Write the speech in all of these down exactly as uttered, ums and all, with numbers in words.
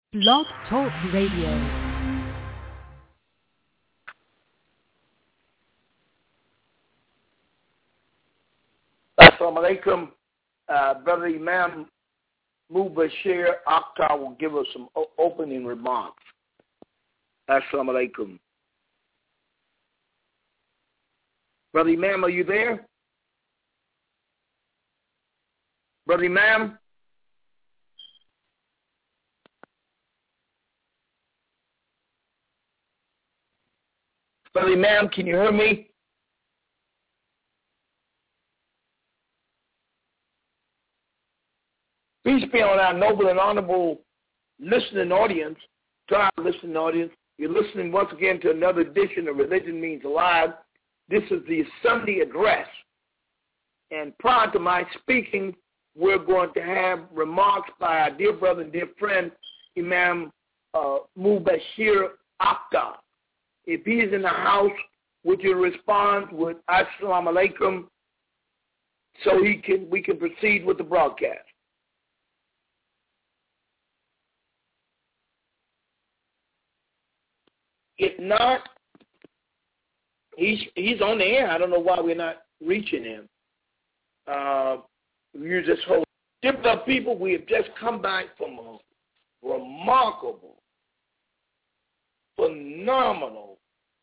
Blog Talk Radio. Assalamu alaikum. Uh, Brother Imam Mubashir Akhtar will give us some o- opening remarks. Assalamu alaikum. Brother Imam, are you there? Brother Imam? Brother Imam, can you hear me? Peace be on our noble and honorable listening audience, to our listening audience. You're listening once again to another edition of Religion Means Alive. This is the Sunday address. And prior to my speaking, we're going to have remarks by our dear brother and dear friend, Imam uh, Mubashir Akhtar. If he is in the house, would you respond with Assalamu alaikum so he can we can proceed with the broadcast? If not, he's he's on the air. I don't know why we're not reaching him. Uh, you just hold. Different people, we have just come back from a remarkable, phenomenal,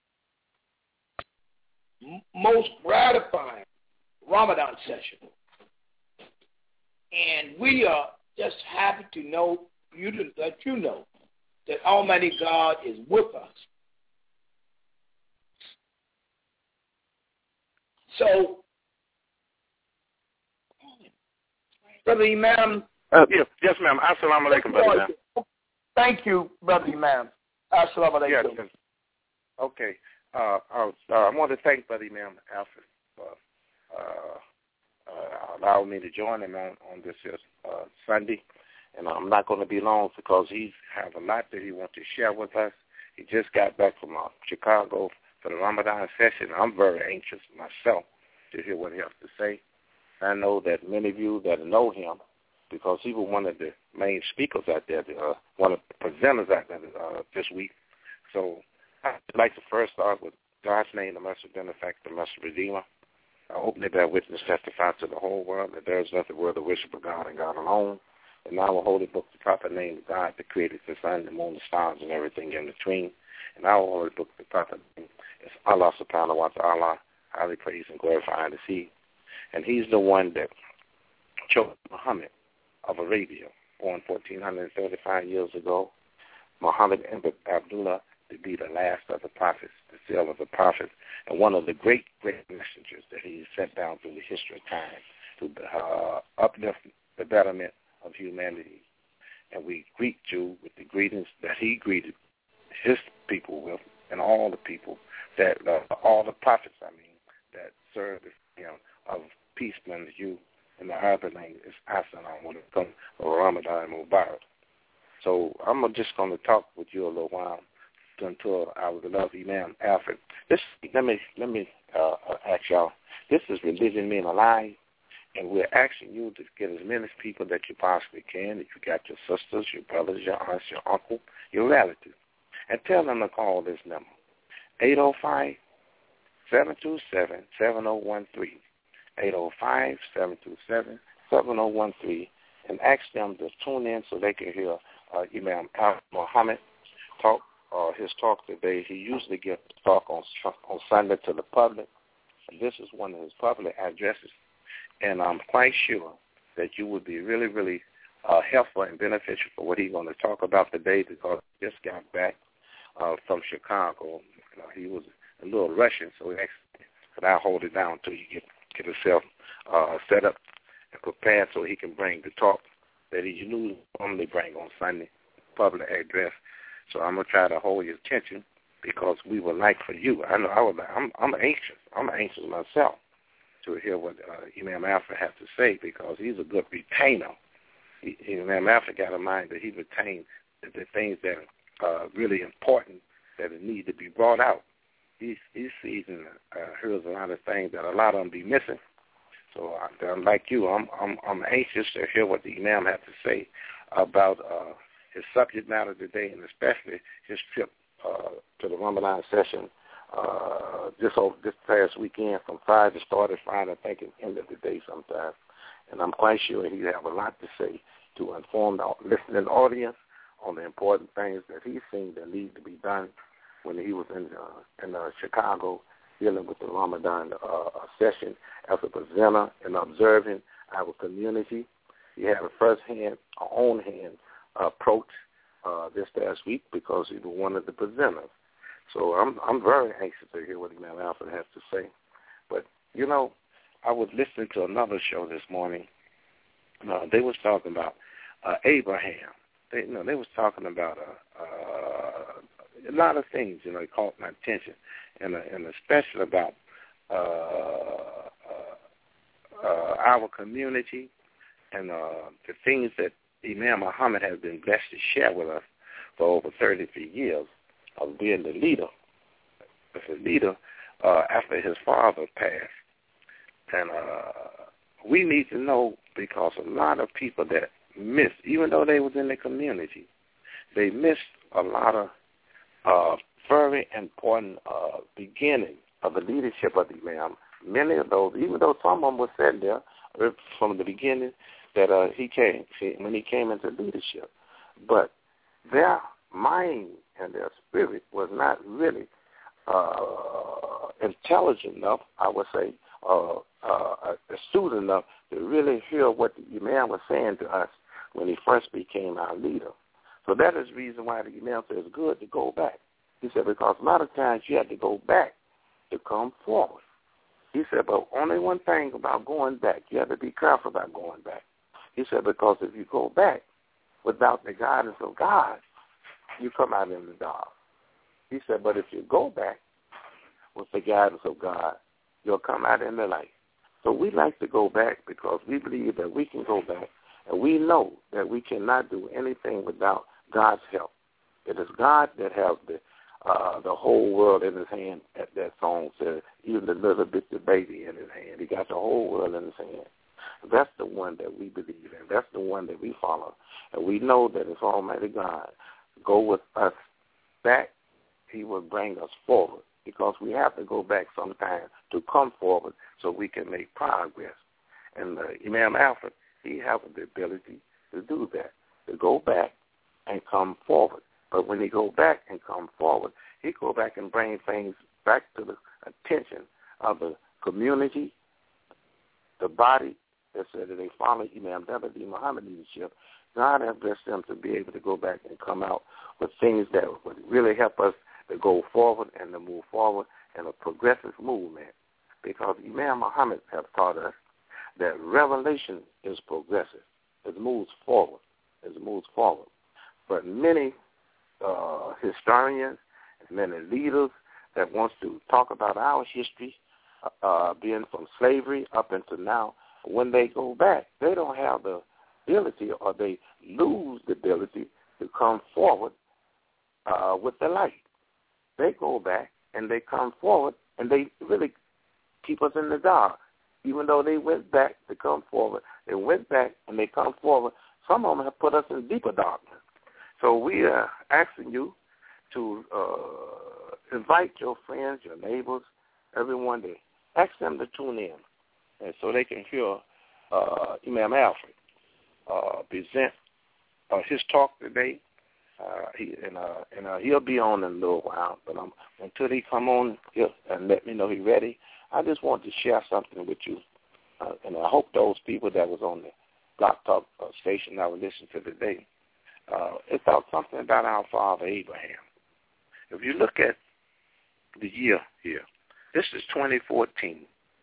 m- most gratifying Ramadan session. And we are just happy to know, you to let you know, that Almighty God is with us. So, Brother Imam. Uh, yes, yes, ma'am. Assalamu alaikum, brother. Ma'am. Thank you, Brother Imam. Assalamu alaikum. Yes, yes. Okay. Uh, I, was, uh, I want to thank Brother Imam Alfred for uh, uh, allowing me to join him on, on this uh, Sunday. And I'm not going to be long because he has a lot that he wants to share with us. He just got back from uh, Chicago for the Ramadan session. I'm very anxious myself to hear what he has to say. I know that many of you that know him, because he was one of the main speakers out there, uh, one of the presenters out there uh, this week. So I'd like to first start with God's name, the merciful benefactor, the merciful redeemer. I open it bear witness, testify to the whole world that there is nothing worthy of worship but God and God alone. And now our holy book, the proper name of God that created the sun, the moon, the stars, and everything in between. And our holy book, the proper name is Allah subhanahu wa ta'ala, highly praised and glorified to see. And he's the one that chose Muhammad of Arabia, born fourteen thirty-five years ago, Muhammad ibn Abdullah, to be the last of the prophets, the seal of the prophets, and one of the great, great messengers that he sent down through the history of time to uh, uplift the betterment of humanity. And we greet you with the greetings that he greeted his people with, and all the people, that uh, all the prophets, I mean, that served him, of peace unto you. In the Arabic language is Assalamu alaikum or Ramadan Mubarak. So I'm just going to talk with you a little while until I would love Imam Alfred. This, let me let me uh, ask y'all. This is Religion Means Alive, and we're asking you to get as many people that you possibly can. If you got your sisters, your brothers, your aunts, your uncle, your relatives, and tell them to call this number eight oh five, seven two seven, seven oh one three. eight oh five, seven two seven, seven oh one three, and ask them to tune in so they can hear uh, Imam Al Muhammad talk, uh, his talk today. He usually gives talk on on Sunday to the public, and this is one of his public addresses. And I'm quite sure that you would be really, really uh, helpful and beneficial for what he's going to talk about today, because he just got back uh, from Chicago. You know, he was a little rushing, so he asked, could I hold it down until you get get himself uh, set up and prepared so he can bring the talk that he usually normally bring on Sunday, public address. So I'm gonna try to hold your attention, because we would like for you. I know I would. I'm I'm anxious. I'm anxious myself to hear what uh, Imam Alfred has to say, because he's a good retainer. He, Imam Alfred got in mind that he retained the, the things that are uh, really important that need to be brought out. He, he sees and uh, hears a lot of things that a lot of them be missing. So, uh, like you, I'm I'm I'm anxious to hear what the Imam has to say about uh, his subject matter today, and especially his trip uh, to the Ramadan session uh, just over this past weekend from Friday, started Friday, I think, and ended the day sometime. And I'm quite sure he'll have a lot to say to inform the listening audience on the important things that he's seen that need to be done when he was in uh, in uh, Chicago dealing with the Ramadan uh, session as a presenter and observing our community. He had a first-hand, a own-hand approach uh, this past week because he was one of the presenters. So I'm I'm very anxious to hear what Imam Alfred has to say. But, you know, I was listening to another show this morning. Uh, they was talking about uh, Abraham. They, you know, they was talking about uh, uh, a lot of things, you know, it caught my attention, and, uh, and especially about uh, uh, uh, our community and uh, the things that Imam Muhammad has been blessed to share with us for over thirty-three years of being the leader, as a leader uh, after his father passed. And uh, we need to know, because a lot of people that missed, even though they was in the community, they missed a lot of uh, very important uh, beginning of the leadership of the Imam. Many of those, even though some of them were said there from the beginning, that uh, he came, when he came into leadership. But their mind and their spirit was not really uh, intelligent enough, I would say, uh, uh, astute enough to really hear what the Imam was saying to us when he first became our leader. So that is the reason why the Imam said it's good to go back. He said, because a lot of times you have to go back to come forward. He said, but only one thing about going back, you have to be careful about going back. He said, because if you go back without the guidance of God, you come out in the dark. He said, but if you go back with the guidance of God, you'll come out in the light. So we like to go back because we believe that we can go back, and we know that we cannot do anything without God's help. It is God that has the uh, the whole world in his hand, as that song says, even the little bit the baby in his hand. He got the whole world in his hand. That's the one that we believe in. That's the one that we follow. And we know that if Almighty God go with us back, he will bring us forward, because we have to go back sometime to come forward so we can make progress. And uh, Imam Alfred, he has the ability to do that, to go back and come forward. But when he go back and come forward, he go back and bring things back to the attention of the community, the body that said that they follow Imam Dabadi Muhammad leadership. God has blessed them to be able to go back and come out with things that would really help us to go forward and to move forward in a progressive movement. Because Imam Muhammad has taught us that revelation is progressive. It moves forward. It moves forward. But many uh, historians and many leaders that wants to talk about our history, uh, being from slavery up until now, when they go back, they don't have the ability, or they lose the ability to come forward uh, with the light. They go back and they come forward, and they really keep us in the dark. Even though they went back to come forward, they went back and they come forward. Some of them have put us in deeper darkness. So we are asking you to uh, invite your friends, your neighbors, everyone to ask them to tune in, and so they can hear uh, Imam Alfred uh, present uh, his talk today. Uh, he, and uh, and uh, he'll be on in a little while, but um, until he come on here and let me know he's ready, I just want to share something with you, uh, and I hope those people that was on the Block Talk uh, station that will listen to today, uh, it's about something about our father Abraham. If you look at the year here, this is twenty fourteen,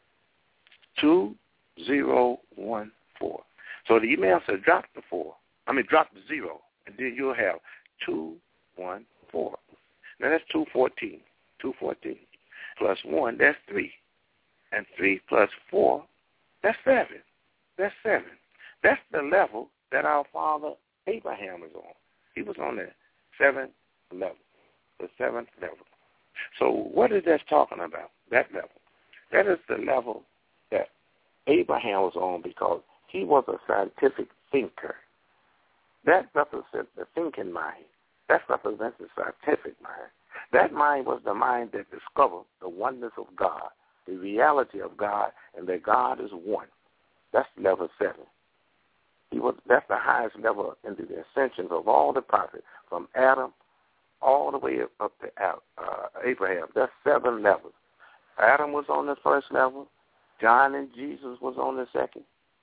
two zero one four. So the email said drop the four. I mean drop the zero, and then you'll have two one four. Now that's two fourteen. Two fourteen plus one, that's three, and three plus four, that's seven. That's seven. That's the level that our father Abraham is on. He was on the seventh level, the seventh level. So what is that talking about? That level. That is the level that Abraham was on, because he was a scientific thinker. That represents the thinking mind. That represents the scientific mind. That mind was the mind that discovered the oneness of God, the reality of God, and that God is one. That's level seven. He was, that's the highest level into the ascensions of all the prophets, from Adam all the way up to uh, Abraham. That's seven levels. Adam was on the first level. John and Jesus was on the second.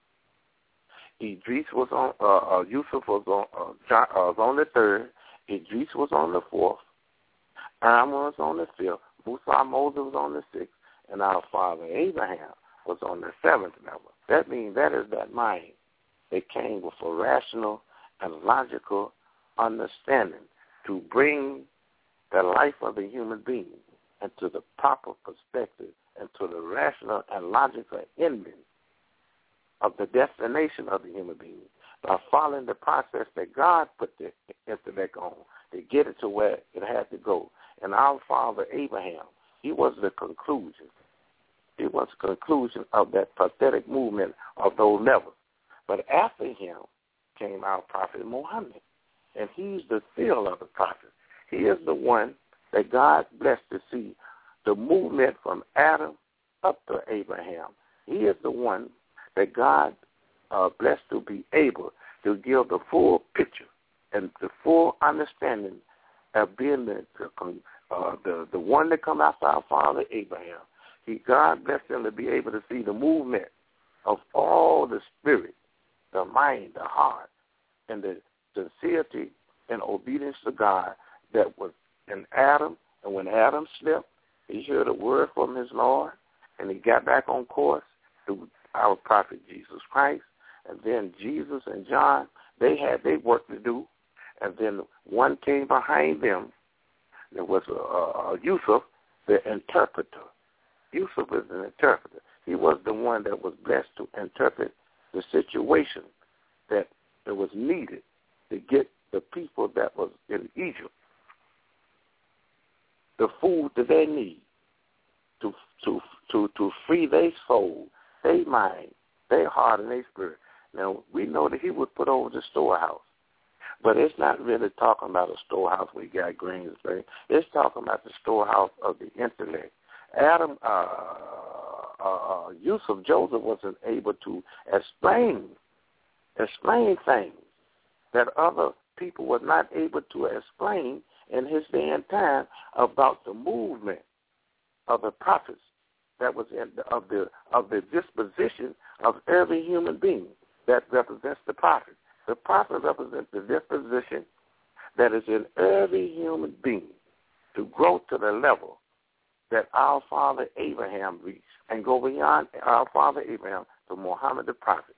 Idris was on, uh, uh, Yusuf was on, uh, John, uh, was on the third. Idris was on the fourth. Aaron was on the fifth. Musa Moses was on the sixth. And our father Abraham was on the seventh level. That means that is that mind that came with a rational and logical understanding to bring the life of the human being into the proper perspective and to the rational and logical ending of the destination of the human being by following the process that God put the intellect on to get it to where it had to go. And our father Abraham, he was the conclusion. He was the conclusion of that pathetic movement of those levels. But after him came our prophet Muhammad, and he's the seal of the prophet. He is the one that God blessed to see the movement from Adam up to Abraham. He is the one that God uh, blessed to be able to give the full picture and the full understanding of being the uh, the, the one that come after our father Abraham. He, God blessed him to be able to see the movement of all the spirit, the mind, the heart, and the sincerity and obedience to God that was in Adam. And when Adam slipped, he heard a word from his Lord, and he got back on course through our prophet Jesus Christ. And then Jesus and John, they had their work to do. And then one came behind them. There was a, a, a Yusuf, the interpreter. Yusuf is an interpreter. He was the one that was blessed to interpret the situation that, that was needed to get the people that was in Egypt the food that they need to to to to free their soul, their mind, their heart, and their spirit. Now, we know that he was put over the storehouse, but it's not really talking about a storehouse where you got grains and things. It's talking about the storehouse of the intellect. Adam, uh, uh, Yusuf, Joseph wasn't able to explain, explain things that other people were not able to explain in his day and time about the movement of the prophets that was in the, of the of the disposition of every human being that represents the prophet. The prophet represents the disposition that is in every human being to grow to the level that our father Abraham reached and go beyond our father Abraham to Muhammad the prophet,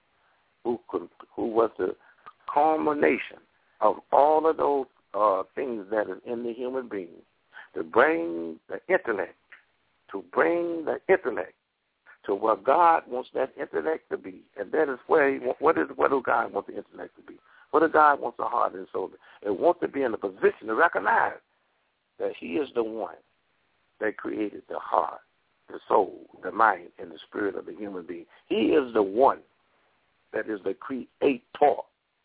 who could, who was the culmination of all of those uh, things that is in the human being, to bring the intellect, to bring the intellect to where God wants that intellect to be, and that is where he, what is what do God want the intellect to be? What does God want the heart and soul? It wants to be in a position to recognize that He is the one that created the heart, the soul, the mind, and the spirit of the human being. He is the one that is the creator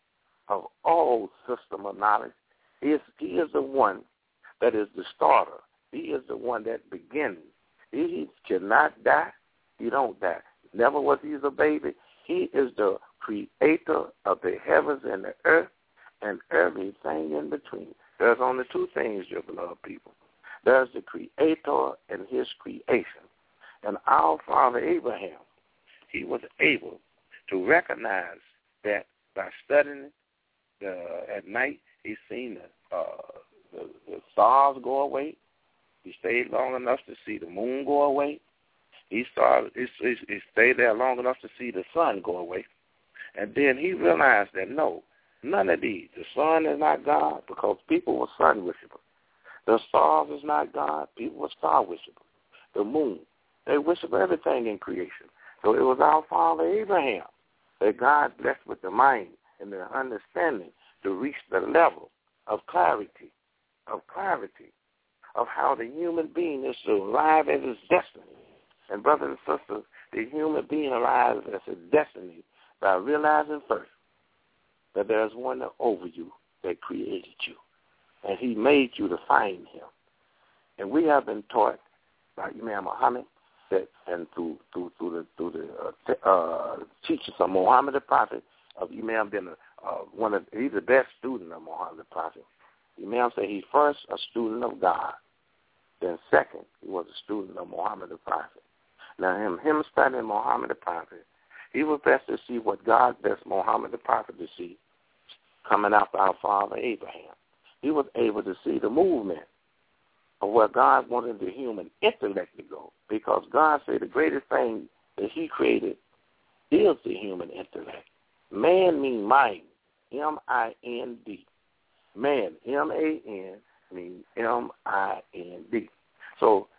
of all system of knowledge. He is, he is the one that is the starter. He is the one that begins. He cannot die. He don't die. Never was he a baby. He is the creator of the heavens and the earth and everything in between. There's only two things, your beloved people. There's the creator and his creation. And our father Abraham, he was able to recognize that by studying the, at night, he's seen the, uh, the, the stars go away. He stayed long enough to see the moon go away. He started. He, he, he stayed there long enough to see the sun go away. And then he realized that, no, none of these. The sun is not God because people were sun worshipers. The stars is not God. People were star worshipers. The moon, they worship everything in creation. So it was our father Abraham that God blessed with the mind and the understanding to reach the level of clarity, of clarity, of how the human being is to arrive at his destiny. And brothers and sisters, the human being arrives at his destiny by realizing first that there's one over you that created you, and he made you to find him. And we have been taught by Imam Muhammad that, and through through through the through the uh, uh, teachings of Muhammad the Prophet, of Imam being a, uh, one of he's the best student of Muhammad the Prophet. Imam said he's first a student of God, then second he was a student of Muhammad the Prophet. Now him him studying Muhammad the Prophet, he was best to see what God best Muhammad the Prophet to see coming after our father Abraham. He was able to see the movement of where God wanted the human intellect to go, because God said the greatest thing that he created is the human intellect. Man means mind, M I N D. Man, M A N, means M I N D. So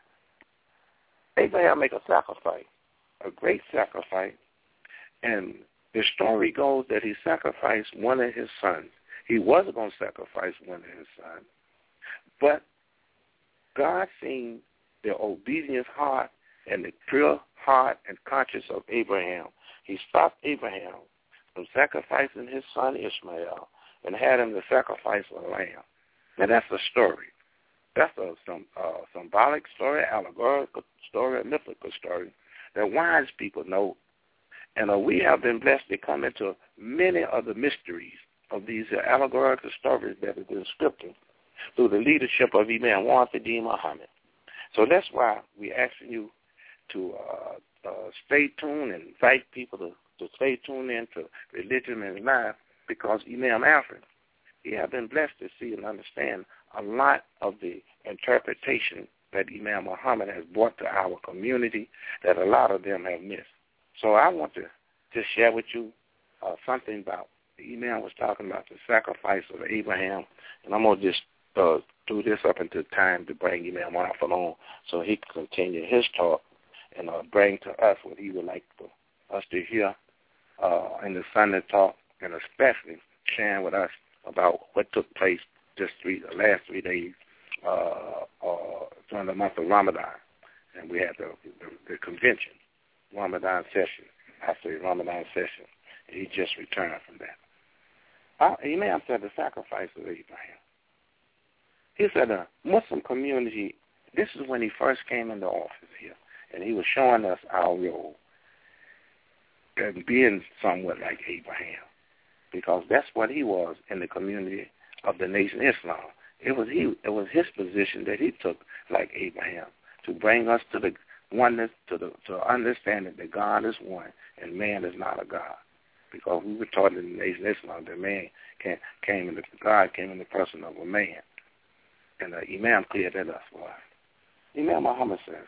Abraham make a sacrifice, a great sacrifice, and the story goes that he sacrificed one of his sons. He wasn't going to sacrifice one of his sons, but God seen the obedient heart and the pure heart and conscience of Abraham. He stopped Abraham from sacrificing his son Ishmael and had him to sacrifice a lamb. Now that's a story. That's a some uh, symbolic story, allegorical story, a mythical story that wise people know. And uh, we have been blessed to come into many of the mysteries of these uh, allegorical stories that have been scripted through the leadership of Imam Wahid Muhammad. So that's why we're asking you to uh, uh, stay tuned and invite people to, to stay tuned into Religion and Life, because Imam Alfred, he has been blessed to see and understand a lot of the interpretation that Imam Muhammad has brought to our community that a lot of them have missed. So I want to just share with you uh, something about the Imam was talking about the sacrifice of Abraham, and I'm going to just uh, do this up until time to bring Imam Alfred on so he can continue his talk and uh, bring to us what he would like for us to hear uh, in the Sunday talk, and especially sharing with us about what took place just three, the last three days uh, uh, during the month of Ramadan. And we had the, the, the convention, Ramadan session, after the Ramadan session. And he just returned from that. Uh, Imam said the sacrifice of Abraham. He said the Muslim community, this is when he first came into office here, and he was showing us our role and being somewhat like Abraham, because that's what he was in the community of the Nation Islam. It was he. It was his position that he took, like Abraham, to bring us to the oneness, to the to understanding that God is one and man is not a God. Because we were taught in the Nation Islam that man came, came in the God came in the person of a man, and the Imam cleared that up for us. Imam Muhammad says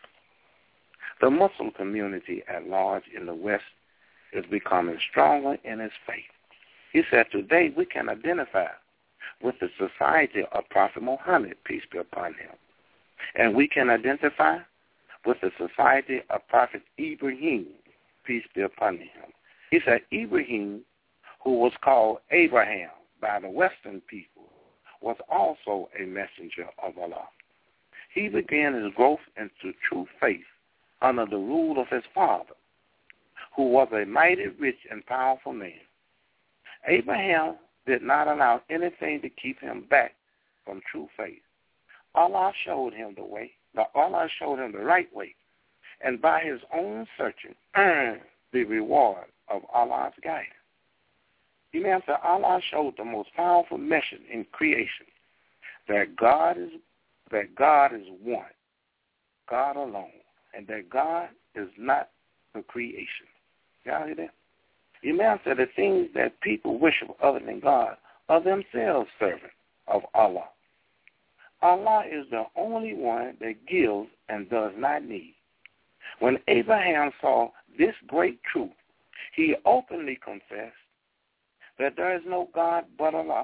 the Muslim community at large in the West is becoming stronger in its faith. He said today we can identify with the society of Prophet Muhammad, peace be upon him. And we can identify with the society of Prophet Ibrahim, peace be upon him. He said Ibrahim, who was called Abraham by the Western people, was also a messenger of Allah. He began his growth into true faith under the rule of his father, who was a mighty rich and powerful man. Abraham did not allow anything to keep him back from true faith. Allah showed him the way. Allah showed him the right way, and by his own searching, earned the reward of Allah's guidance. Imam said Allah showed the most powerful message in creation, that God is that God is one, God alone, and that God is not the creation. Y'all hear that? Imam said the things that people worship other than God are themselves servants of Allah. Allah is the only one that gives and does not need. When Abraham saw this great truth, he openly confessed that there is no God but Allah,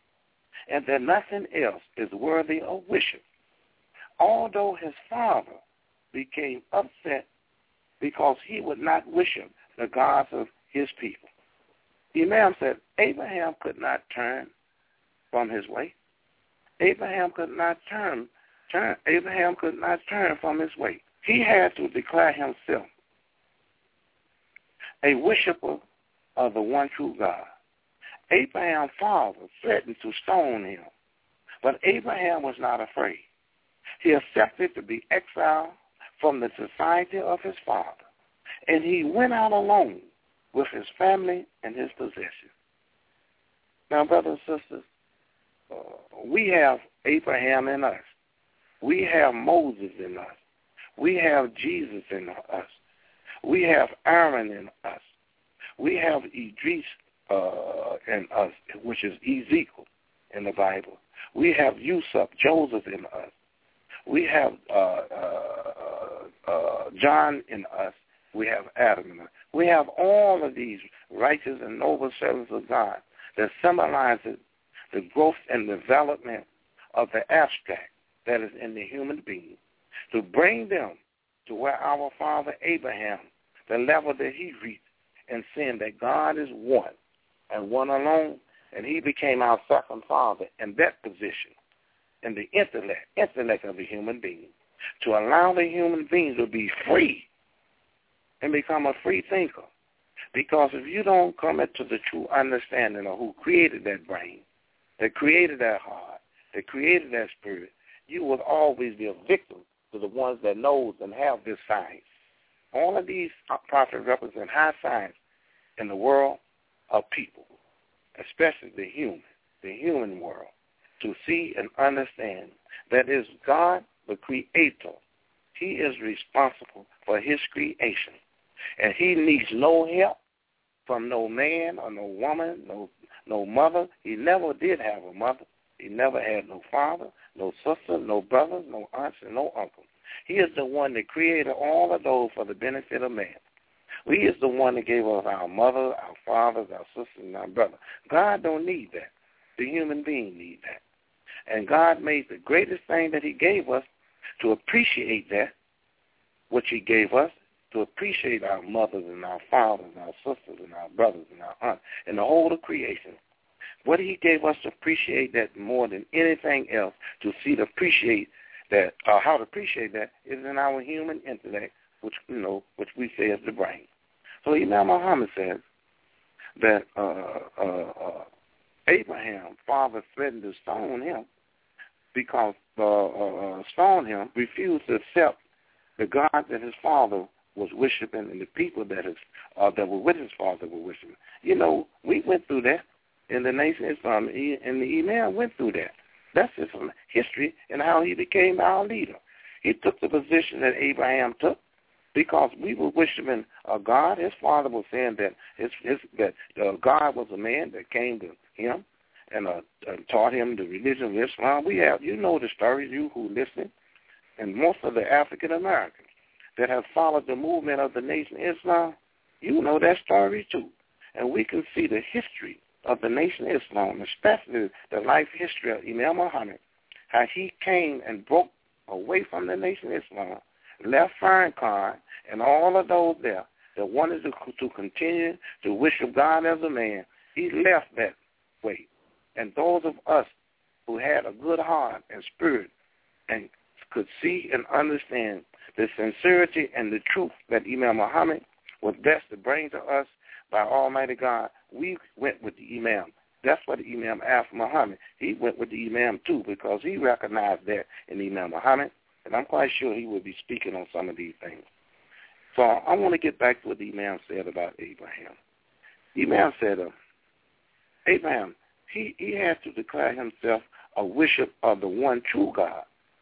and that nothing else is worthy of worship. Although his father became upset because he would not worship the gods of his people. Imam said Abraham could not turn from his way. Abraham could not turn, turn. Abraham could not turn from his way. He had to declare himself a worshiper of the one true God. Abraham's father threatened to stone him, but Abraham was not afraid. He accepted to be exiled from the society of his father, and he went out alone with his family and his possessions. Now, brothers and sisters, uh, we have Abraham in us. We have Moses in us. We have Jesus in us. We have Aaron in us. We have Idris uh, in us, which is Ezekiel in the Bible. We have Yusuf, Joseph in us. We have uh, uh, uh, John in us. We have Adam in us. We have all of these righteous and noble servants of God that symbolizes the growth and development of the abstract that is in the human being, to bring them to where our father Abraham, the level that he reached, and seeing that God is one and one alone, and he became our second father in that position, in the intellect, intellect of the human being, to allow the human being to be free and become a free thinker. Because if you don't come into the true understanding of who created that brain, that created that heart, that created that spirit, you will always be a victim to the ones that knows and have this science. All of these prophets represent high science in the world of people, especially the human, the human world, to see and understand that is God, the creator. He is responsible for his creation, and he needs no help from no man or no woman, no no mother. He never did have a mother. He never had no father, no sister, no brothers, no aunts, and no uncle. He is the one that created all of those for the benefit of man. He is the one that gave us our mother, our fathers, our sisters, and our brothers. God don't need that. The human being needs that. And God made the greatest thing that he gave us to appreciate that, which he gave us, to appreciate our mothers and our fathers, our sisters and our brothers and our aunts, and the whole of creation. What he gave us to appreciate that more than anything else, to see to appreciate that, uh, how to appreciate that, is in our human intellect, which you know, which we say is the brain. So Imam Muhammad says that uh, uh, uh, Abraham, father, threatened to stone him because uh, uh, stone him, refused to accept the God that his father was worshiping and the people that his uh, that were with his father were worshiping. You know, we went through that in the Nation of Islam, and the Imam went through that. That's his history and how he became our leader. He took the position that Abraham took because we were worshiping a God. His father was saying that his, his that uh, God was a man that came to him and uh, uh, taught him the religion of Islam. We have, you know the stories, you who listen, and most of the African Americans that have followed the movement of the Nation of Islam, you know that story too. And we can see the history of the Nation of Islam, especially the life history of Imam Muhammad, how he came and broke away from the Nation of Islam, left Farrakhan and all of those there that wanted to, to continue to worship God as a man. He left that way. And those of us who had a good heart and spirit and could see and understand the sincerity and the truth that Imam Muhammad was best to bring to us by Almighty God, we went with the Imam. That's what the Imam asked Muhammad. He went with the Imam too because he recognized that in Imam Muhammad, and I'm quite sure he will be speaking on some of these things. So I want to get back to what the Imam said about Abraham. The Imam said, uh, Abraham, he, he had to declare himself a worship of the one true God.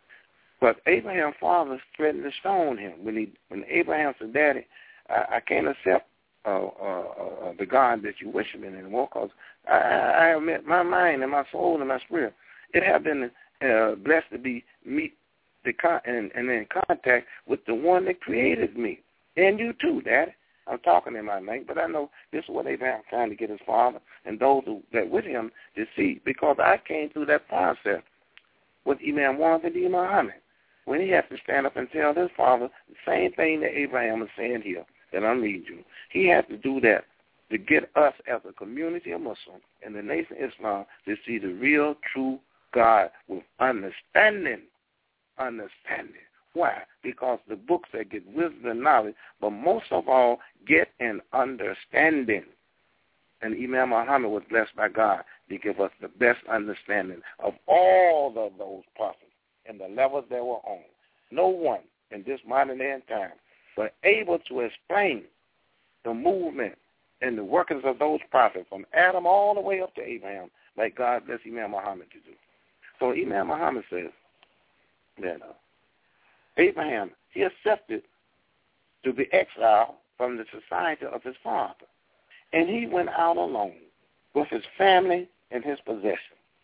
But Abraham's father threatened to stone him. When he, when Abraham said, Daddy, I, I can't accept uh, uh, uh, the God that you worship in anymore because I, I, I admit my mind and my soul and my spirit, it have been uh, blessed to be meet the con- and, and in contact with the one that created me. And you too, Daddy. I'm talking in my name, but I know this is what Abraham trying to get his father and those who, that with him to see, because I came through that process with Imam Muhammad and Imam Muhammad, when he has to stand up and tell his father the same thing that Abraham is saying here, that I'm reading you. He has to do that to get us as a community of Muslims in the Nation of Islam to see the real, true God with understanding. Understanding. Why? Because the books that get wisdom and knowledge, but most of all, get an understanding. And Imam Muhammad was blessed by God to give us the best understanding of all of those prophets and the levels they were on. No one in this modern day and time was able to explain the movement and the workings of those prophets from Adam all the way up to Abraham like God blessed Imam Muhammad to do. So Imam Muhammad says that uh, Abraham, he accepted to be exiled from the society of his father. And he went out alone with his family and his possessions.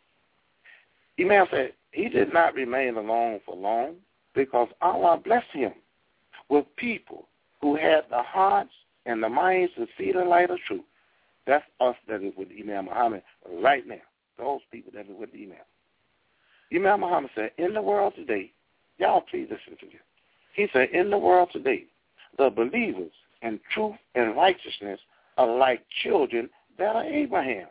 Imam said he did not remain alone for long because Allah blessed him with people who had the hearts and the minds to see the light of truth. That's us that is with Imam Muhammad right now, those people that are with the Imam. Imam Muhammad said, in the world today, y'all please listen to this. He said, in the world today, the believers in truth and righteousness are like children that are Abraham.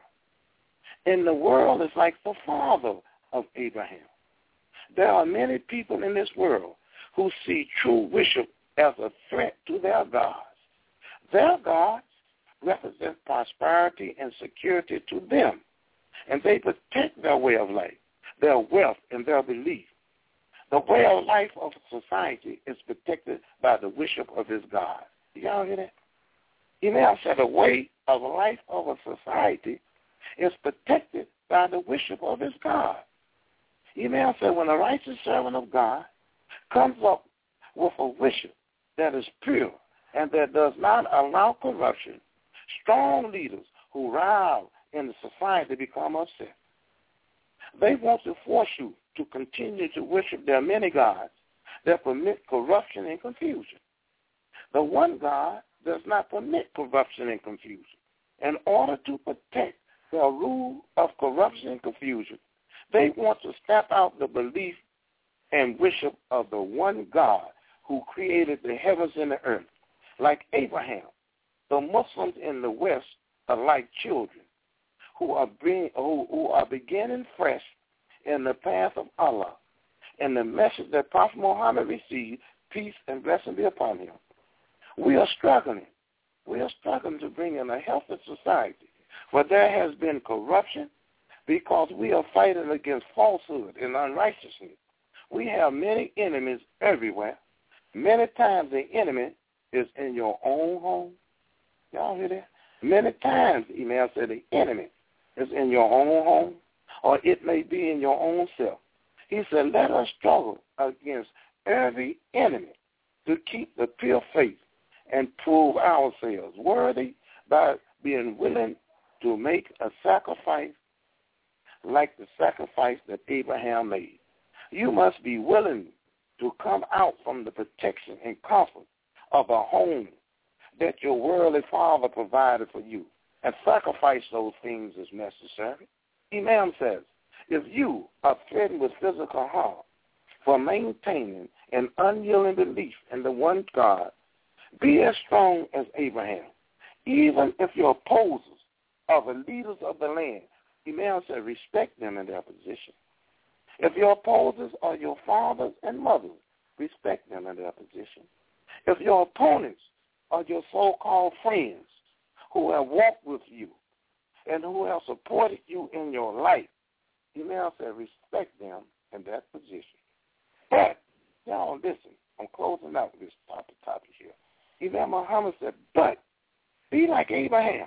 And the world is like the father of Abraham. There are many people in this world who see true worship as a threat to their gods. Their gods represent prosperity and security to them, and they protect their way of life, their wealth, and their belief. The way of life of society is protected by the worship of his God. Y'all hear that? Imam said the way of life of a society is protected by the worship of his God. Imam said when a righteous servant of God comes up with a worship that is pure and that does not allow corruption, strong leaders who rise in the society become upset. They want to force you to continue to worship their many gods that permit corruption and confusion. The one God does not permit corruption and confusion. In order to protect their rule of corruption and confusion, they want to stamp out the belief and worship of the one God who created the heavens and the earth. Like Abraham, the Muslims in the West are like children who are being, who, who are beginning fresh in the path of Allah and the message that Prophet Muhammad received, peace and blessing be upon him. We are struggling. We are struggling to bring in a healthy society where there has been corruption because we are fighting against falsehood and unrighteousness. We have many enemies everywhere. Many times the enemy is in your own home. Y'all hear that? Many times, Imam said, the enemy is in your own home, or it may be in your own self. He said, let us struggle against every enemy to keep the pure faith and prove ourselves worthy by being willing to make a sacrifice like the sacrifice that Abraham made. You must be willing to come out from the protection and comfort of a home that your worldly father provided for you and sacrifice those things as necessary. Imam says, if you are threatened with physical harm for maintaining an unyielding belief in the one God, be as strong as Abraham. Even if your opposers are the leaders of the land, Imam said, respect them in their position. If your opposers are your fathers and mothers, respect them in their position. If your opponents are your so-called friends who have walked with you and who have supported you in your life, Imam said, respect them in that position. But, y'all listen, I'm closing out this topic, topic here. Imam Muhammad said, but be like Abraham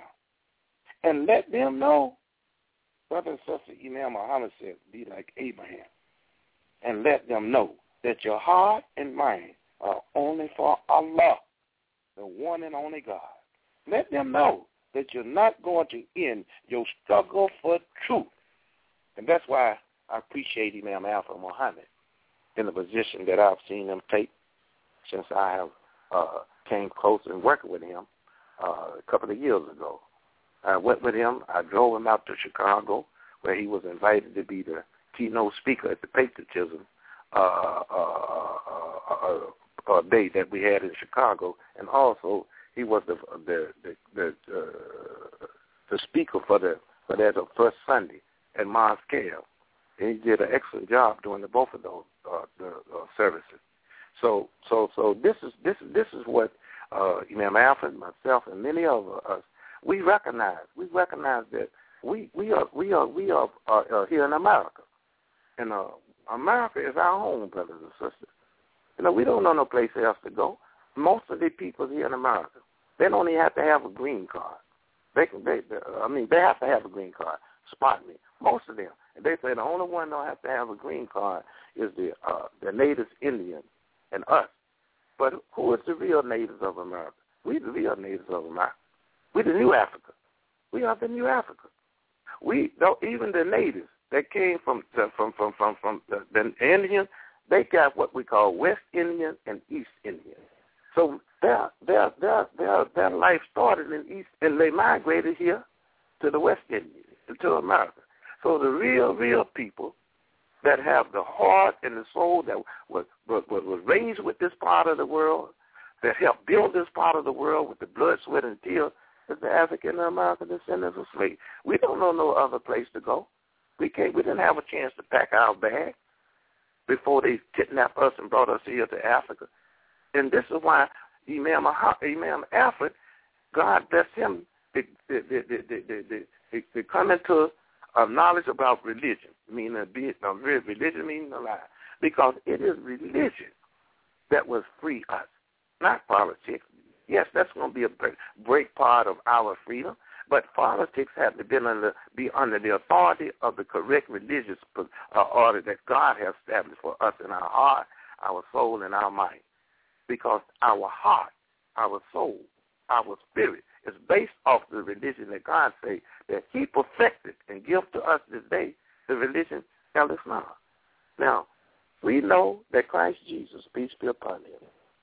and let them know. Brother and sister, Imam Muhammad said, be like Abraham and let them know that your heart and mind are only for Allah, the one and only God. Let them know that you're not going to end your struggle for truth. And that's why I appreciate Imam Alpha Muhammad in the position that I've seen him take since I have uh, came close and working with him uh, a couple of years ago. I went with him. I drove him out to Chicago, where he was invited to be the keynote speaker at the Patriotism uh, uh, uh, uh, uh, day that we had in Chicago, and also he was the the the the, uh, the speaker for the for that first Sunday at Mars Care. And he did an excellent job doing the, both of those uh, the uh, services. So so so this is this this is what uh, Imam Alfred, myself, and many of us we recognize we recognize that we we are we are we are uh, uh, here in America, and uh, America is our home, brothers and sisters. You know, we don't know no place else to go. Most of the people here in America, they don't even have to have a green card. They can, they, they, I mean, they have to have a green card. Spot me. Most of them. They say the only one don't have to have a green card is the uh, the native Indian and us. But who is the real natives of America? We the real natives of America. We the new Africa. We are the new Africa. We don't, even the natives that came from the, from from from from the, the Indians, they got what we call West Indian and East Indian. So their their their their their life started in East, and they migrated here to the West Indies, to America. So the real real people that have the heart and the soul that was was, was raised with this part of the world, that helped build this part of the world with the blood, sweat, and tears, is the African American descendants of slaves. We don't know no other place to go. We can't. We didn't have a chance to pack our bag before they kidnapped us and brought us here to Africa. And this is why Imam, Imam Alfred, God bless him, they, they, they, they, they, they, they come into a knowledge about religion, meaning a bit, a religion meaning a lie, because it is religion that will free us, not politics. Yes, that's going to be a great part of our freedom, but politics have to be under, be under the authority of the correct religious uh, order that God has established for us in our heart, our soul, and our mind. Because our heart, our soul, our spirit is based off the religion that God say that he perfected and give to us this day, the religion of Islam. Now, we know that Christ Jesus, peace be upon him,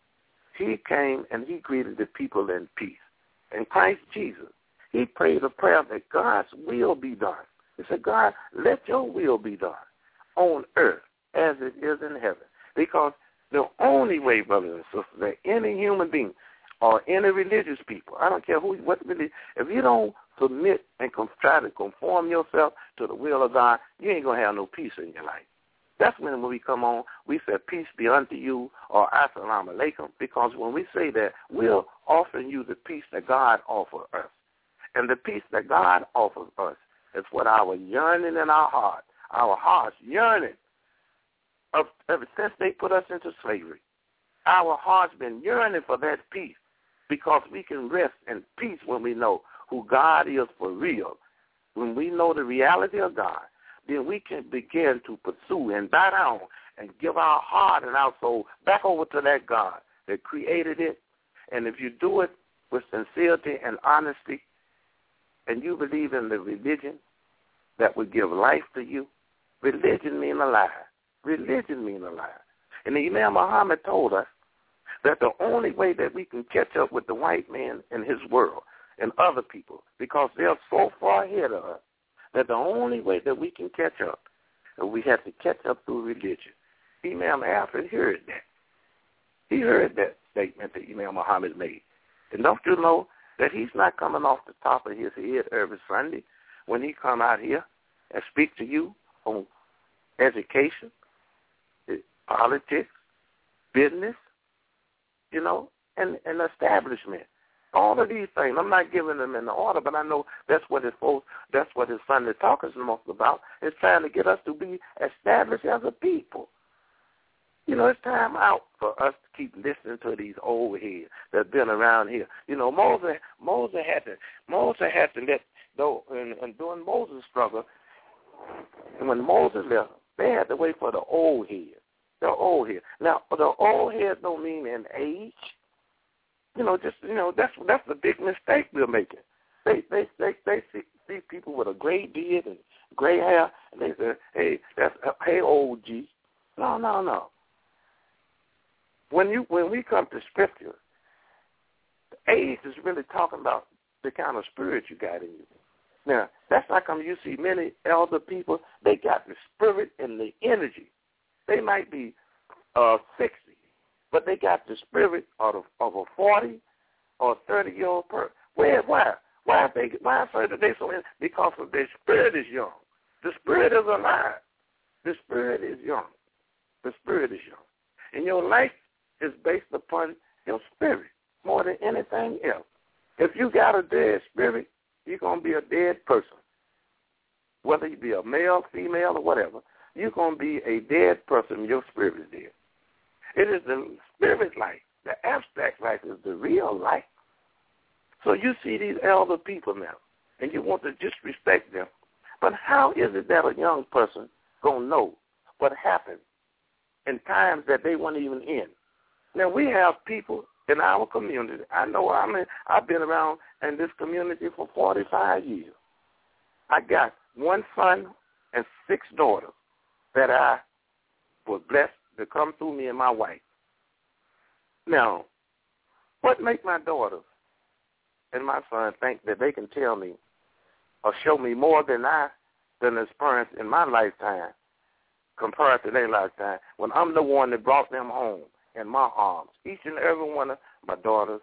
he came and he greeted the people in peace. And Christ Jesus, he prayed a prayer that God's will be done. He said, God, let your will be done on earth as it is in heaven. Because the only way, brothers and sisters, that any human being or any religious people, I don't care who, what religion, if you don't submit and com- try to conform yourself to the will of God, you ain't going to have no peace in your life. That's when, when we come on, we say, peace be unto you, or assalamu alaikum, because when we say that, we're offering you the peace that God offers us. And the peace that God offers us is what our yearning in our heart, our hearts yearning, Of, ever since they put us into slavery. Our heart's been yearning for that peace because we can rest in peace when we know who God is for real. When we know the reality of God, then we can begin to pursue and bow down and give our heart and our soul back over to that God that created it. And if you do it with sincerity and honesty, and you believe in the religion that would give life to you, religion means a lie. Religion means a lie. And Imam Muhammad told us that the only way that we can catch up with the white man in his world and other people, because they're so far ahead of us, that the only way that we can catch up is we have to catch up through religion. Imam Alfred heard that. He heard that statement that Imam Muhammad made. And don't you know that he's not coming off the top of his head every Sunday when he come out here and speak to you on education, politics, business, you know, and, and establishment. All of these things. I'm not giving them in the order, but I know that's what his folks, that's what his Sunday talk is most about, is trying to get us to be established as a people. You know, it's time out for us to keep listening to these old heads that have been around here. You know, Moses Moses had to Moses had to let though and, and during Moses' struggle, and when Moses left, they had to wait for the old head. The old head. Now, the old head don't mean in age. You know, just you know, that's that's the big mistake we're making. They they they they see, see people with a gray beard and gray hair, and they say, "Hey, that's hey old G." No, no, no. When you when we come to Scripture, the age is really talking about the kind of spirit you got in you. Now, that's how come you see many elder people, they got the spirit and the energy. They might be uh, sixty, but they got the spirit of a, of a forty or thirty-year-old person. Where, why? Why are they, why are they so in? Because of their spirit is young. The spirit is alive. The spirit is young. The spirit is young. And your life is based upon your spirit more than anything else. If you got a dead spirit, you're going to be a dead person. Whether you be a male, female, or whatever, you're going to be a dead person. Your spirit is dead. It is the spirit life. The abstract life is the real life. So you see these elder people now, and you want to disrespect them. But how is it that a young person going to know what happened in times that they weren't even in? Now, we have people in our community. I know I mean, I've been around in this community for forty-five years. I got one son and six daughters that I was blessed to come through me and my wife. Now, what make my daughters and my son think that they can tell me or show me more than I than experienced in my lifetime compared to their lifetime when I'm the one that brought them home in my arms? Each and every one of my daughters,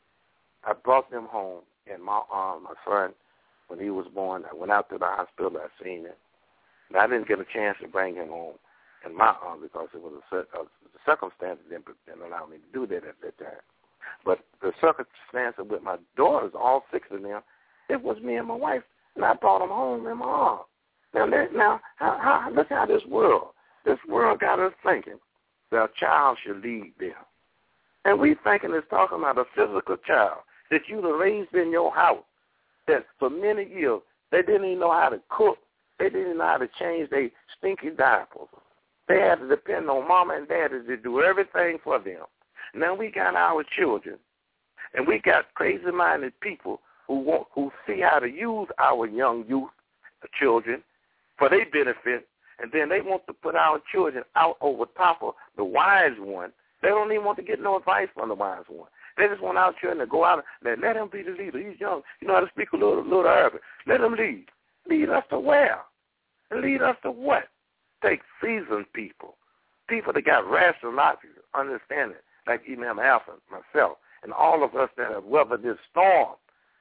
I brought them home in my arms. My son, when he was born, I went out to the hospital, I seen him. And I didn't get a chance to bring him home in my arms because it was a, a the circumstances didn't, didn't allow me to do that at that time. But the circumstances with my daughters, all six of them, it was me and my wife, and I brought them home in my arms. Now, now how, how, look how this world, this world got us thinking that a child should lead them. And we thinking it's talking about a physical child that you raised in your house, that for many years they didn't even know how to cook. They didn't even know how to change their stinky diapers. They had to depend on mama and daddy to do everything for them. Now we got our children, and we got crazy-minded people who want, who see how to use our young youth, the children, for their benefit, and then they want to put our children out over top of the wise one. They don't even want to get no advice from the wise one. They just want our children to go out and let him be the leader. He's young. You know how to speak a little, little Arabic. Let him lead. Lead us to where? And lead us to what? Take seasoned people, people that got rational logic, understanding, like Imam Alpha, myself, and all of us that have weathered this storm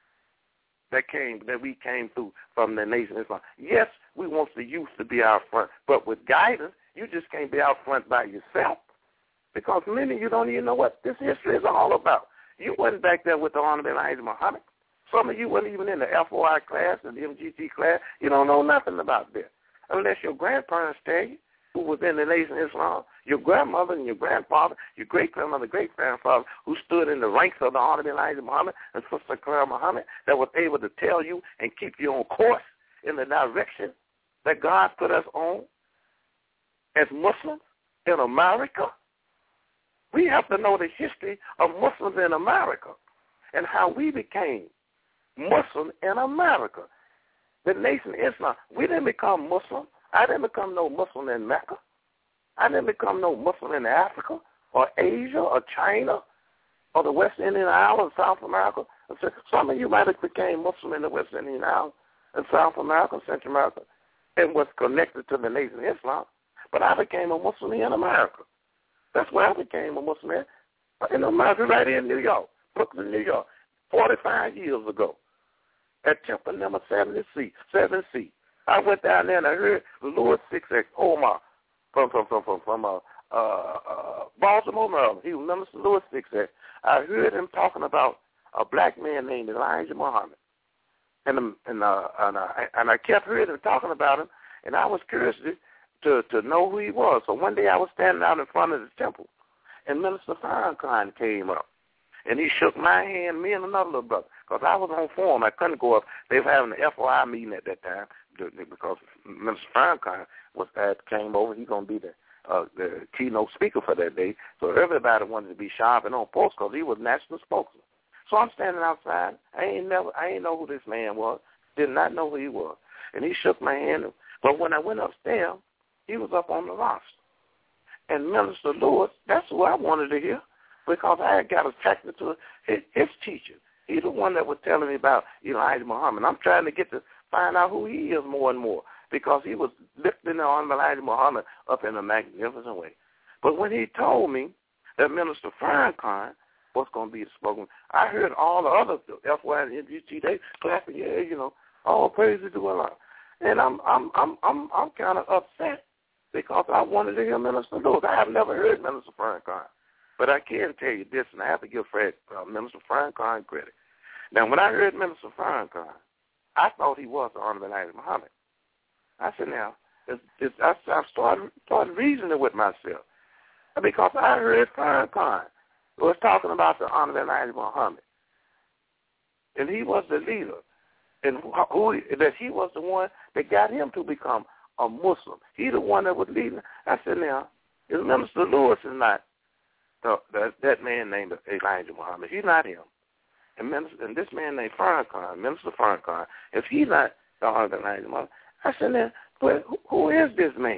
that came, that we came through from the nation of Islam. Yes, we want the youth to be out front, but with guidance, you just can't be out front by yourself because many of you don't even know what this history is all about. You wasn't back there with the Honorable Elijah Muhammad. Some of you weren't even in the F O I class and the M G T class. You don't know nothing about this unless your grandparents tell you who was in the nation of Islam, your grandmother and your grandfather, your great-grandmother, great-grandfather, who stood in the ranks of the Honorable Elijah Muhammad and Sister Clara Muhammad, that was able to tell you and keep you on course in the direction that God put us on as Muslims in America. We have to know the history of Muslims in America and how we became Muslim in America. The nation of Islam, we didn't become Muslim. I didn't become no Muslim in Mecca. I didn't become no Muslim in Africa or Asia or China or the West Indian Islands, South America. Some of you might have became Muslim in the West Indian Islands and South America, Central America, and was connected to the nation of Islam. But I became a Muslim in America. That's where I became a Muslim in America, right here in New York, Brooklyn, New York, forty-five years ago at Temple number seven C. seven C. I went down there and I heard Louis six X Omar from from from from, from uh, uh, uh, Baltimore, Maryland. He was Minister Louis six X. I heard him talking about a black man named Elijah Muhammad, and and uh, and, uh, and I kept hearing him talking about him, and I was curious to to know who he was. So one day I was standing out in front of the temple, and Minister Farrakhan came up, and he shook my hand, me and another little brother, because I was on form. I couldn't go up. They were having an F O I meeting at that time because Minister Farrakhan was that came over. He's going to be the uh, the keynote speaker for that day. So everybody wanted to be sharp and on post because he was national spokesman. So I'm standing outside. I ain't never, I ain't know who this man was. Did not know who he was. And he shook my hand. But when I went upstairs, he was up on the roster. And Minister Lewis, that's who I wanted to hear because I had got attracted to his, his teacher. He's the one that was telling me about Elijah Muhammad. I'm trying to get to find out who he is more and more because he was lifting on Elijah Muhammad up in a magnificent way. But when he told me that Minister Farrakhan was going to be the spokesman, I heard all the other F Y and M G T, they clapping, yeah, you know, all praise to Allah. And I'm I'm I'm I'm I'm kind of upset because I wanted to hear Minister Lewis. I have never heard Minister Farrakhan. But I can tell you this, and I have to give Fred, uh, Minister Farrakhan credit. Now, when I heard Minister Farrakhan, I thought he was the Honorable Elijah Muhammad. I said, now, it's, it's, I, I started, started reasoning with myself because I heard Farrakhan was talking about the Honorable Elijah Muhammad. And he was the leader. And who, that he was the one that got him to become a Muslim. He the one that was leading. I said, now, if Minister Lewis is not the, the, that man named Elijah Muhammad, he's not him. And, Minister, and this man named Farrakhan, Minister Farrakhan, if he's not the Honorable Elijah Muhammad, I said, now, but who, who is this man?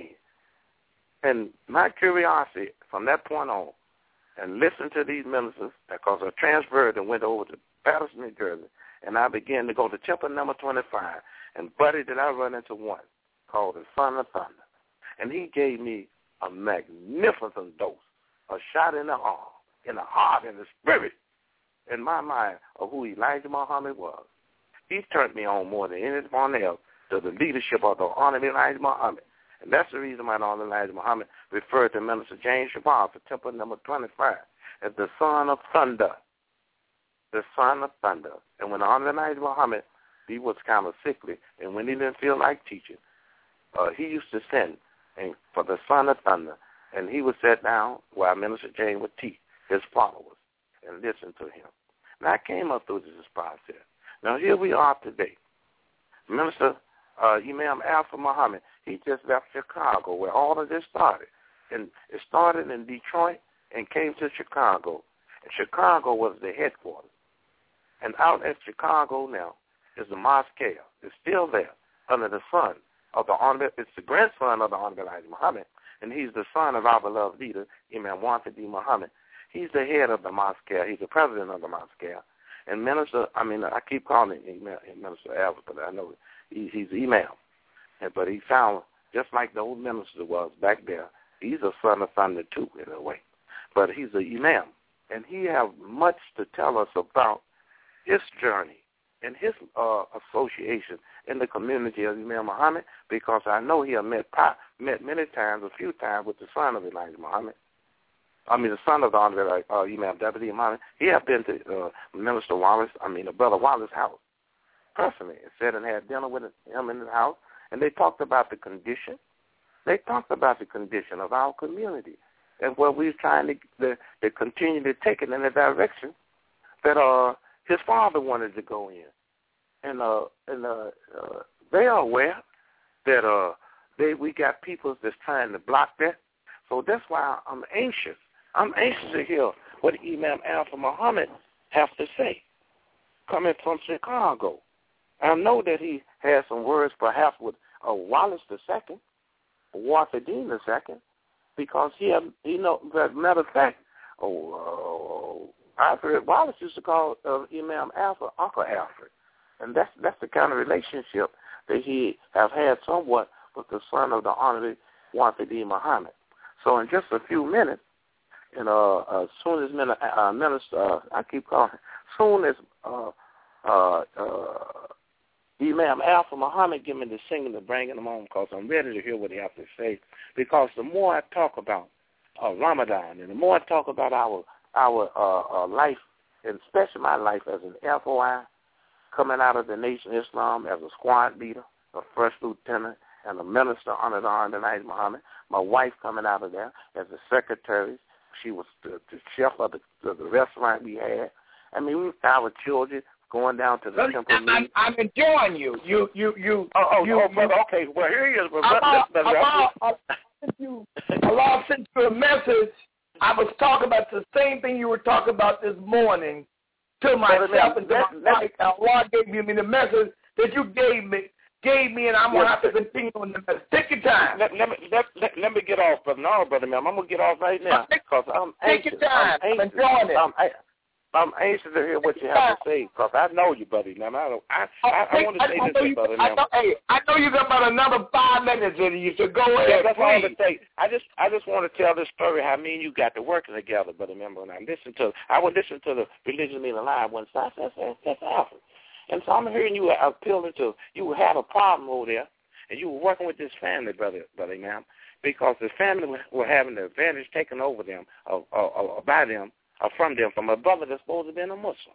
And my curiosity from that point on, and listened to these ministers, because I transferred and went over to Patterson, New Jersey, and I began to go to Temple number twenty-five, and buddy, did I run into one called the Son of Thunder. And he gave me a magnificent dose, a shot in the arm, in the heart, in the spirit, in my mind of who Elijah Muhammad was. He turned me on more than anyone else to the leadership of the Honorable Elijah Muhammad. And that's the reason why the Honorable Elijah Muhammad referred to Minister James Shabazz for Temple number twenty-five as the Son of Thunder. The Son of Thunder. And when the Honorable Elijah Muhammad, he was kind of sickly, and when he didn't feel like teaching, uh, he used to send and for the Son of Thunder, and he would sit down while Minister James would teach his followers and listen to him. Now, I came up through this process. Now, here we are today. Minister uh, Imam Alpha Muhammad, he just left Chicago, where all of this started. And it started in Detroit and came to Chicago. And Chicago was the headquarters. And out at Chicago now is the mosque. It's still there under the son of the Honorable, it's the grandson of the Honorable Elijah Muhammad, and he's the son of our beloved leader, Imam Wafidi Muhammad. He's the head of the mosque. He's the president of the mosque. And Minister, I mean, I keep calling him Minister Alpha, but I know he, he's Imam. And, but he found, just like the old minister was back there, he's a son of thunder too, in a way. But he's an Imam. And he have much to tell us about his journey and his uh, association in the community of Imam Muhammad, because I know he have met, met many times, a few times, with the son of Elijah Muhammad. I mean, the son of the Honorable uh, Imam Deputy Muhammad. He have been to uh, Minister Wallace, I mean, the Brother Wallace's house personally, and sat and had dinner with him in his house, and they talked about the condition. They talked about the condition of our community and where we're trying to, to, to continue to take it in the direction that uh, his father wanted to go in. And uh, and uh, uh, they are aware that uh, they we got people that's trying to block that. So that's why I'm anxious. I'm anxious to hear what Imam Alpha Muhammad has to say, coming from Chicago. I know that he has some words perhaps with uh, Wallace the Second, Wafidin the Second, because he have, you know, as a matter of fact, oh, uh, I've heard Wallace used to call uh, Imam Alpha Uncle Alfred. And that's that's the kind of relationship that he have had somewhat with the son of the Honorable Wafidi Muhammad. So in just a few minutes, and uh, uh, as soon as min- uh, minister, uh, I keep calling, soon as uh, uh, uh, Imam Alpha Muhammad give me the singing to bring him on, because I'm ready to hear what he has to say. Because the more I talk about uh, Ramadan, and the more I talk about our our uh, uh, life, and especially my life as an F O I, coming out of the Nation of Islam as a squad leader, a first lieutenant, and a minister under the Honorable Elijah Muhammad. My wife coming out of there as a secretary. She was the, the chef of the, of the restaurant we had. I mean, we our children going down to the well, temple. I'm, I'm enjoying you. You, you, you. Oh, oh, you, oh brother, you, okay. Well, here he is. Allah, Allah, Allah, you, Allah sent you a message. I was talking about the same thing you were talking about this morning to myself and to my wife. Allah gave me the message that you gave me, gave me, and I'm going to have to continue on the message. Take your time. Let, let, me, let, let, let me get off, brother. No, brother, man. I'm going to get off right now. Because I'm Take anxious. your time. I'm, I'm enjoying it. I'm, I'm anxious to hear what you have to say, because I know you, buddy. Now, I, don't, I, I, I want to say I, I this, you, brother. I know, hey, I know you got about another five minutes in you, so go ahead. Yeah, that's all I please. want to say. I just, I just want to tell this story how me and you got to working together, brother. Remember, and I listened to, I would listen to the Religion Meeting Live one side. That's that's that's Alpha. And so I'm hearing you appealing to, you had a problem over there, and you were working with this family, brother, brother, ma'am, because the family were having the advantage taken over them, uh, uh, uh, by them, or from them, from a brother that's supposed to be a Muslim.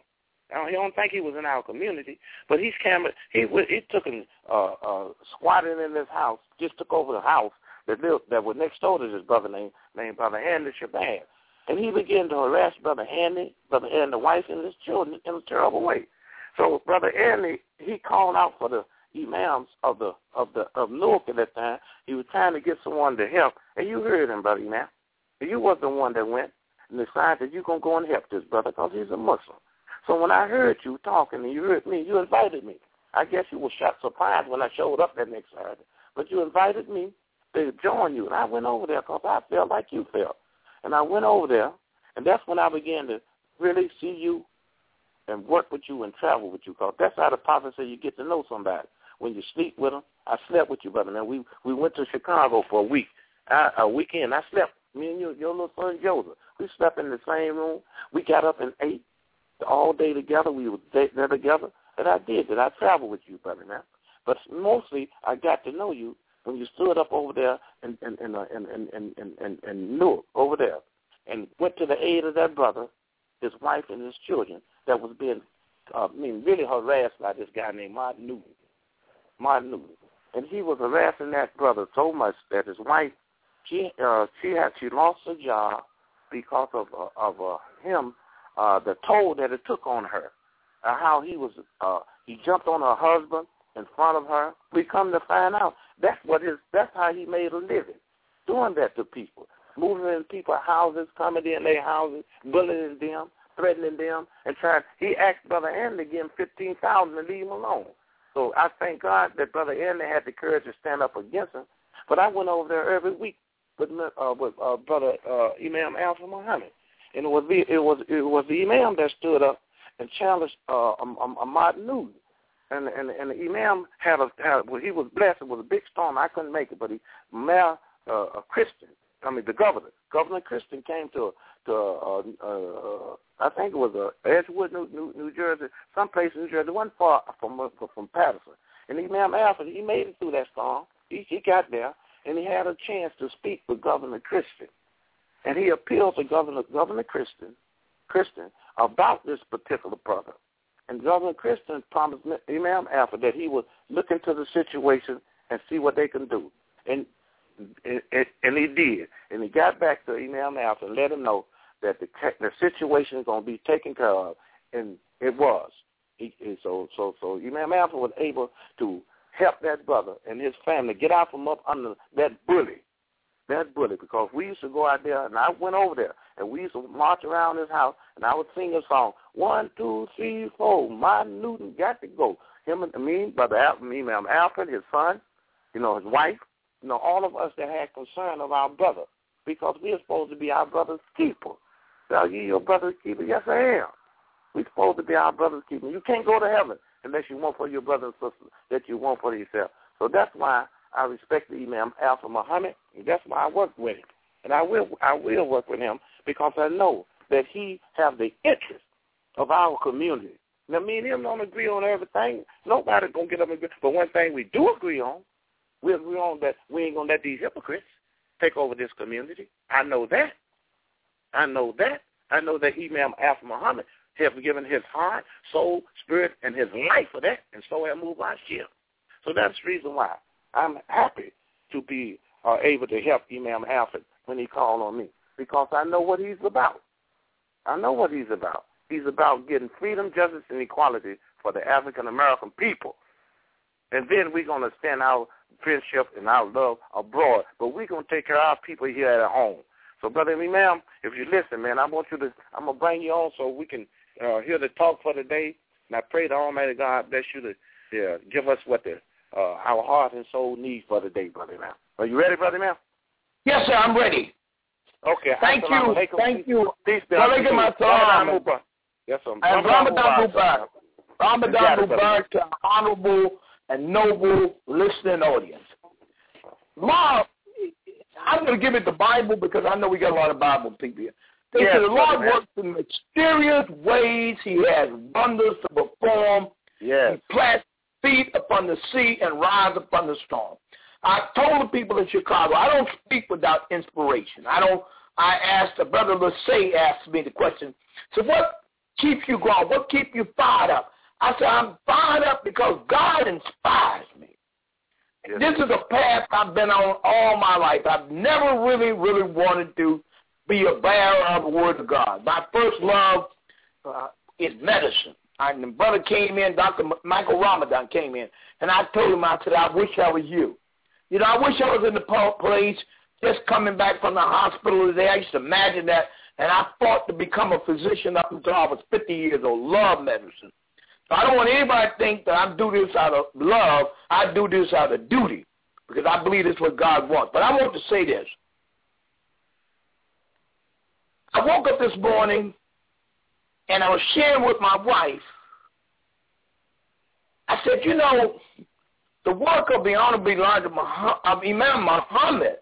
Now, he don't think he was in our community, but he's came, he he took and uh, uh, squatted in this house, just took over the house that lived, that was next door to this brother named named Brother Andy Shaban, and he began to harass Brother Andy, Brother Andy, the wife, and his children in a terrible way. So Brother Andy, he called out for the imams of the of the of Newark at that time. He was trying to get someone to help, and you heard him, Brother Imam. You was the one that went and decided that you're going to go and help this brother because he's a Muslim. So when I heard you talking and you heard me, you invited me. I guess you were shot surprised when I showed up that next Saturday. But you invited me to join you, and I went over there because I felt like you felt. And I went over there, and that's when I began to really see you and work with you and travel with you, because that's how the prophet said you get to know somebody. When you sleep with them, I slept with you, brother. Now, we, we went to Chicago for a week, I, a weekend. I slept. Me and you, your little son Joseph, we slept in the same room. We got up and ate all day together. We were there together. And I did that. I traveled with you, brother, now. But mostly I got to know you when you stood up over there in, in, in, uh, in, in, in, in, in, in Newark, over there, and went to the aid of that brother, his wife, and his children that was being, uh, I mean, really harassed by this guy named Martin Newton. Martin Newton. And he was harassing that brother so much that his wife, She uh, she had she lost her job because of uh, of uh, him, uh, the toll that it took on her, uh, how he was uh, he jumped on her husband in front of her. We come to find out that's what his that's how he made a living, doing that to people, moving in people's houses, coming in their houses, bullying them, threatening them, and trying. He asked Brother Andy to give him fifteen thousand to leave him alone. So I thank God that Brother Andy had the courage to stand up against him. But I went over there every week with uh, with uh, Brother uh, Imam Alpha Muhammad, and it was the it was it was the Imam that stood up and challenged uh, um, um, Martin Newton, and and and the Imam had a had, well, he was blessed. It was a big storm. I couldn't make it, but he Mayor uh, a Christian, I mean the governor, Governor Christian came to to uh, uh, I think it was uh, Edgewood, New, New New Jersey, someplace in New Jersey, it wasn't far from from Patterson, and Imam Alpha he made it through that storm. He he got there. And he had a chance to speak with Governor Christian. And he appealed to Governor Governor Christian, Christian about this particular brother. And Governor Christian promised Imam Alpha that he would look into the situation and see what they can do. And and, and he did. And he got back to Imam Alpha and let him know that the, the situation is going to be taken care of. And it was. He, so, so, so Imam Alpha was able to help that brother and his family get out from up under that bully, that bully, because we used to go out there, and I went over there, and we used to march around his house, and I would sing a song, one, two, three, four, Martin Newton got to go. Him and me, Brother Alfred, me, Ma'am Alfred, his son, you know, his wife, you know, all of us that had concern of our brother, because we are supposed to be our brother's keeper. So are you your brother's keeper? Yes, I am. We're supposed to be our brother's keeper. You can't go to heaven unless you want for your brother and sister that you want for yourself. So that's why I respect the Imam Alpha Muhammad, and that's why I work with him. And I will I will work with him because I know that he have the interest of our community. Now, me and him don't agree on everything. Nobody's going to get up and agree. But one thing we do agree on, we agree on that we ain't going to let these hypocrites take over this community. I know that. I know that. I know that Imam Alpha Muhammad have given his heart, soul, spirit, and his life for that, and so have moved our ship. So that's the reason why I'm happy to be uh, able to help Imam Alpha when he called on me, because I know what he's about. I know what he's about. He's about getting freedom, justice, and equality for the African-American people. And then we're going to extend our friendship and our love abroad, but we're going to take care of our people here at home. So, Brother Imam, if you listen, man, I want you to, I'm going to bring you on so we can uh, hear the talk for the day. And I pray the Almighty God bless you to yeah, give us what the uh, our heart and soul needs for the day, Brother Imam. Are you ready, Brother Imam? Yes, sir, I'm ready. Okay. Thank you. Thank you. Peace be unto you. Yes, sir. And Ramadan Mubarak. Ramadan Mubarak to honorable and noble listening audience. Lord, I'm going to give it the Bible because I know we got a lot of Bible people here. They yes, say the Lord man. works in mysterious ways. He has wonders to perform. Yes. He plants feet upon the sea and rise upon the storm. I told the people in Chicago, I don't speak without inspiration. I don't. I asked, the brother Lassay asked me the question, so what keeps you going? What keeps you fired up? I said, I'm fired up because God inspires me. Yes. This is a path I've been on all my life. I've never really, really wanted to be a bearer of the word of God. My first love uh, is medicine. And the brother came in, Doctor Michael Ramadan came in, and I told him, I said, I wish I was you. You know, I wish I was in the place just coming back from the hospital today. I used to imagine that, and I fought to become a physician up until I was fifty years old. Love medicine. So I don't want anybody to think that I do this out of love. I do this out of duty because I believe this is what God wants. But I want to say this. I woke up this morning, and I was sharing with my wife. I said, you know, the work of the Honorable Elijah Muhammad, of Imam Muhammad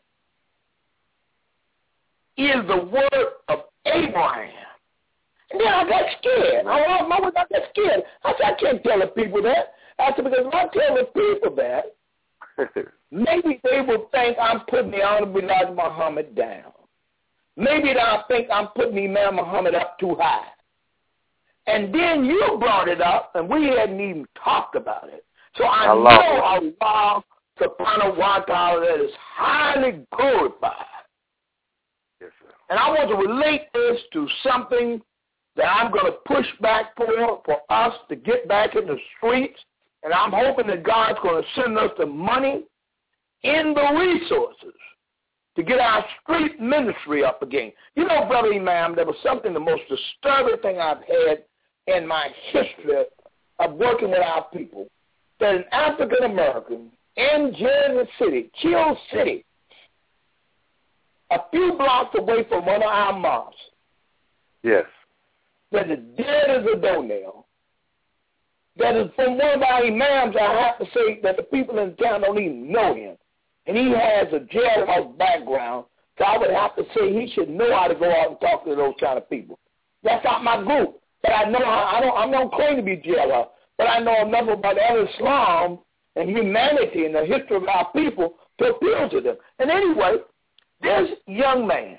is the word of Abraham. And then I got scared. I don't know what I got scared. I said, I can't tell the people that. I said, because if I tell the people that, maybe they will think I'm putting the Honorable Elijah Muhammad down. Maybe they'll think I'm putting Imam Muhammad up too high. And then you brought it up, and we hadn't even talked about it. So I, I know Allah subhanahu wa ta'ala that is highly glorified. Yes, sir. And I want to relate this to something that I'm going to push back for, for us to get back in the streets. And I'm hoping that God's going to send us the money and the resources to get our street ministry up again. You know, Brother Imam, there was something, the most disturbing thing I've had in my history of working with our people, that an African-American in Jersey City, Chill City, a few blocks away from one of our mosques, yes, that is dead as a doornail, that is from one of our imams, I have to say that the people in town don't even know him. And he has a jailhouse background, so I would have to say he should know how to go out and talk to those kind of people. That's not my group. But I know how, I don't, I don't claim to be jailhouse, but I know enough about Islam and humanity and the history of our people to appeal to them. And anyway, this young man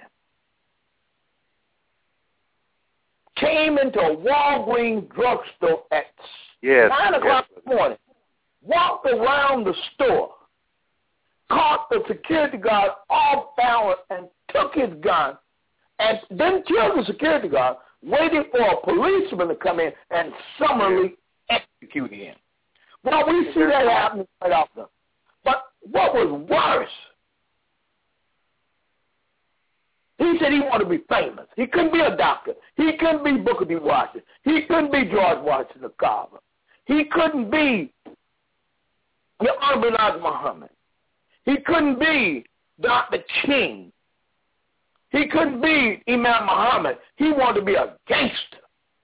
came into a Walgreens drugstore at yes, nine o'clock yes. in the morning, walked around the store, caught the security guard off balance and took his gun, and then killed the security guard, waiting for a policeman to come in and summarily execute him. Well, we see that happening quite often. But what was worse, he said he wanted to be famous. He couldn't be a doctor. He couldn't be Booker T. Washington. He couldn't be George Washington Carver. He couldn't be the Honorable Elijah Muhammad. He couldn't be Doctor King. He couldn't be Imam Muhammad. He wanted to be a gangster.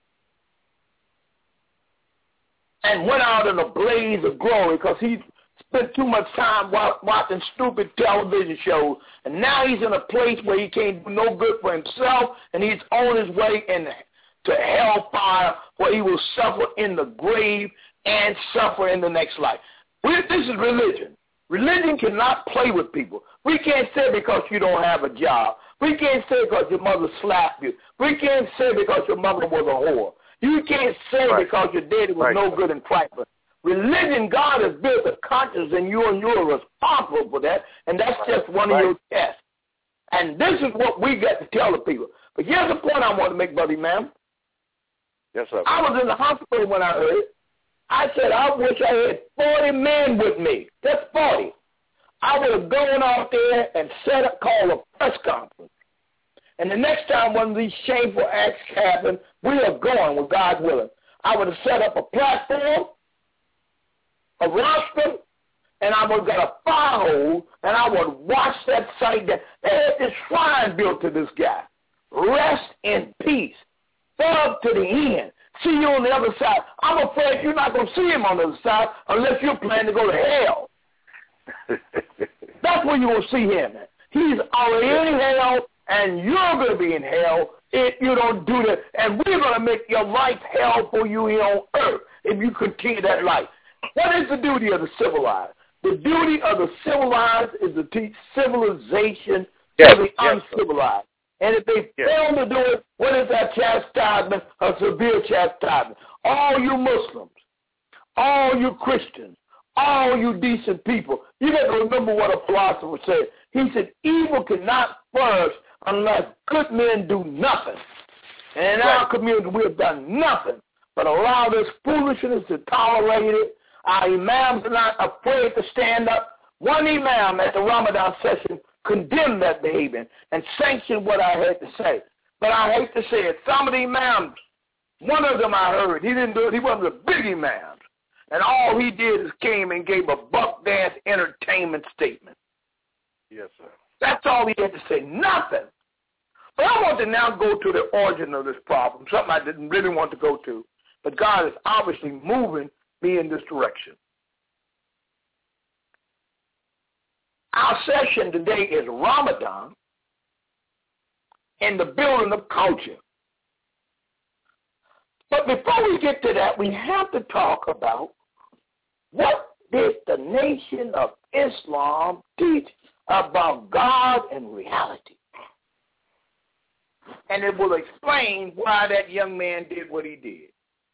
And went out in a blaze of glory because he spent too much time watching stupid television shows. And now he's in a place where he can't do no good for himself, and he's on his way in to hellfire where he will suffer in the grave and suffer in the next life. This is religion. Religion cannot play with people. We can't say because you don't have a job. We can't say because your mother slapped you. We can't say because your mother was a whore. You can't say right. because your daddy was right. no good in trifling. Religion, God has built a conscience in you, and you're responsible for that, and that's right. just one right. of your tests. And this is what we got to tell the people. But here's the point I want to make, Buddy, ma'am. Yes, sir. I was in the hospital when I heard it. I said, I wish I had forty men with me. Just forty. I would have gone out there and set up, called a press conference. And the next time one of these shameful acts happen, we are going with God willing. I would have set up a platform, a rostrum, and I would have got a fire hose, and I would watch that site. That they had this shrine built to this guy. Rest in peace. Thug to the end. See you on the other side. I'm afraid you're not going to see him on the other side unless you're planning to go to hell. That's where you will see him. He's already in hell, and you're going to be in hell if you don't do that. And we're going to make your life hell for you here on earth if you continue that life. What is the duty of the civilized? The duty of the civilized is to teach civilization yes, to the yes, uncivilized. And if they yeah. fail to do it, what is that chastisement? A severe chastisement. All you Muslims, all you Christians, all you decent people, you got to remember what a philosopher said. He said, evil cannot flourish unless good men do nothing. And in right. our community, we have done nothing but allow this foolishness to tolerate it. Our imams are not afraid to stand up. One imam at the Ramadan session condemned that behavior and sanctioned what I had to say. But I hate to say it. Some of the imams, one of them I heard, he didn't do it. He wasn't a big imam. And all he did is came and gave a buck dance entertainment statement. Yes, sir. That's all he had to say. Nothing. But I want to now go to the origin of this problem, something I didn't really want to go to. But God is obviously moving me in this direction. Our session today is Ramadan and the building of culture. But before we get to that, we have to talk about what did the Nation of Islam teach about God and reality. And it will explain why that young man did what he did.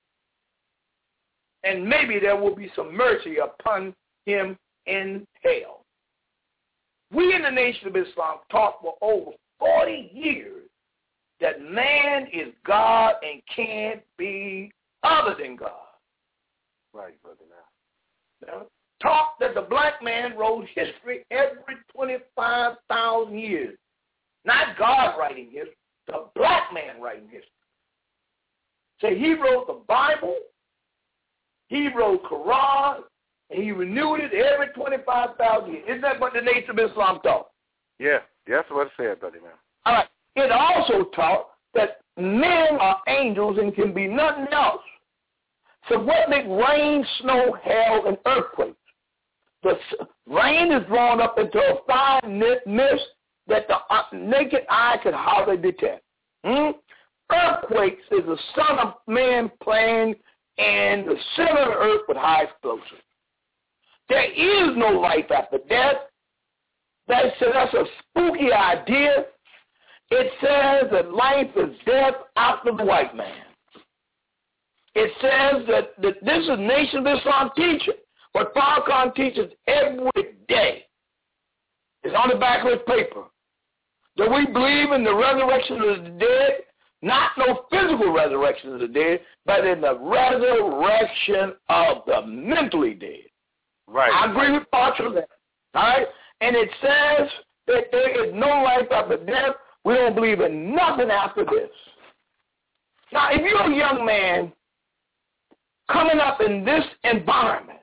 And maybe there will be some mercy upon him in hell. We in the Nation of Islam taught for over forty years that man is God and can't be other than God. Right, brother. Now, now taught that the black man wrote history every twenty-five thousand years. Not God writing history, the black man writing history. So he wrote the Bible, he wrote Quran, and he renewed it every twenty-five thousand years. Isn't that what the Nation of Islam taught? Yeah, that's what it said, buddy, man. All right. It also taught that men are angels and can be nothing else. So what make rain, snow, hail, and earthquakes? The rain is drawn up into a fine mist that the naked eye could hardly detect. Hmm? Earthquakes is the son of man playing in the center of the earth with high explosives. There is no life after death. That's, that's a spooky idea. It says that life is death after the white man. It says that, that this is Nation of Islam teaching. What Farrakhan teaches every day is on the back of his paper. That we believe in the resurrection of the dead, not no physical resurrection of the dead, but in the resurrection of the mentally dead. Right. I agree with parts of that. All right? And it says that there is no life after death. We don't believe in nothing after this. Now, if you're a young man coming up in this environment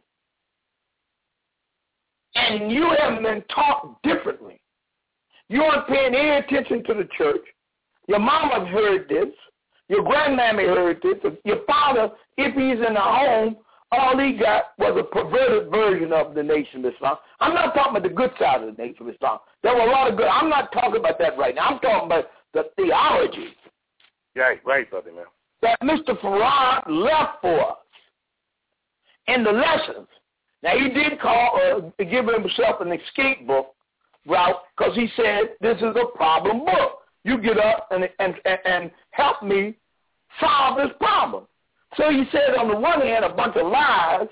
and you haven't been taught differently, you aren't paying any attention to the church, your mama heard this, your grandmammy heard this, your father, if he's in the home, all he got was a perverted version of the Nation of Islam. I'm not talking about the good side of the Nation of Islam. There were a lot of good. I'm not talking about that right now. I'm talking about the theology. Right, right, brother, man. That Mister Farad left for us in the lessons. Now, he did call, uh, give himself an escape book route because he said, this is a problem book. You get up and, and, and help me solve this problem. So he said, on the one hand, a bunch of lies,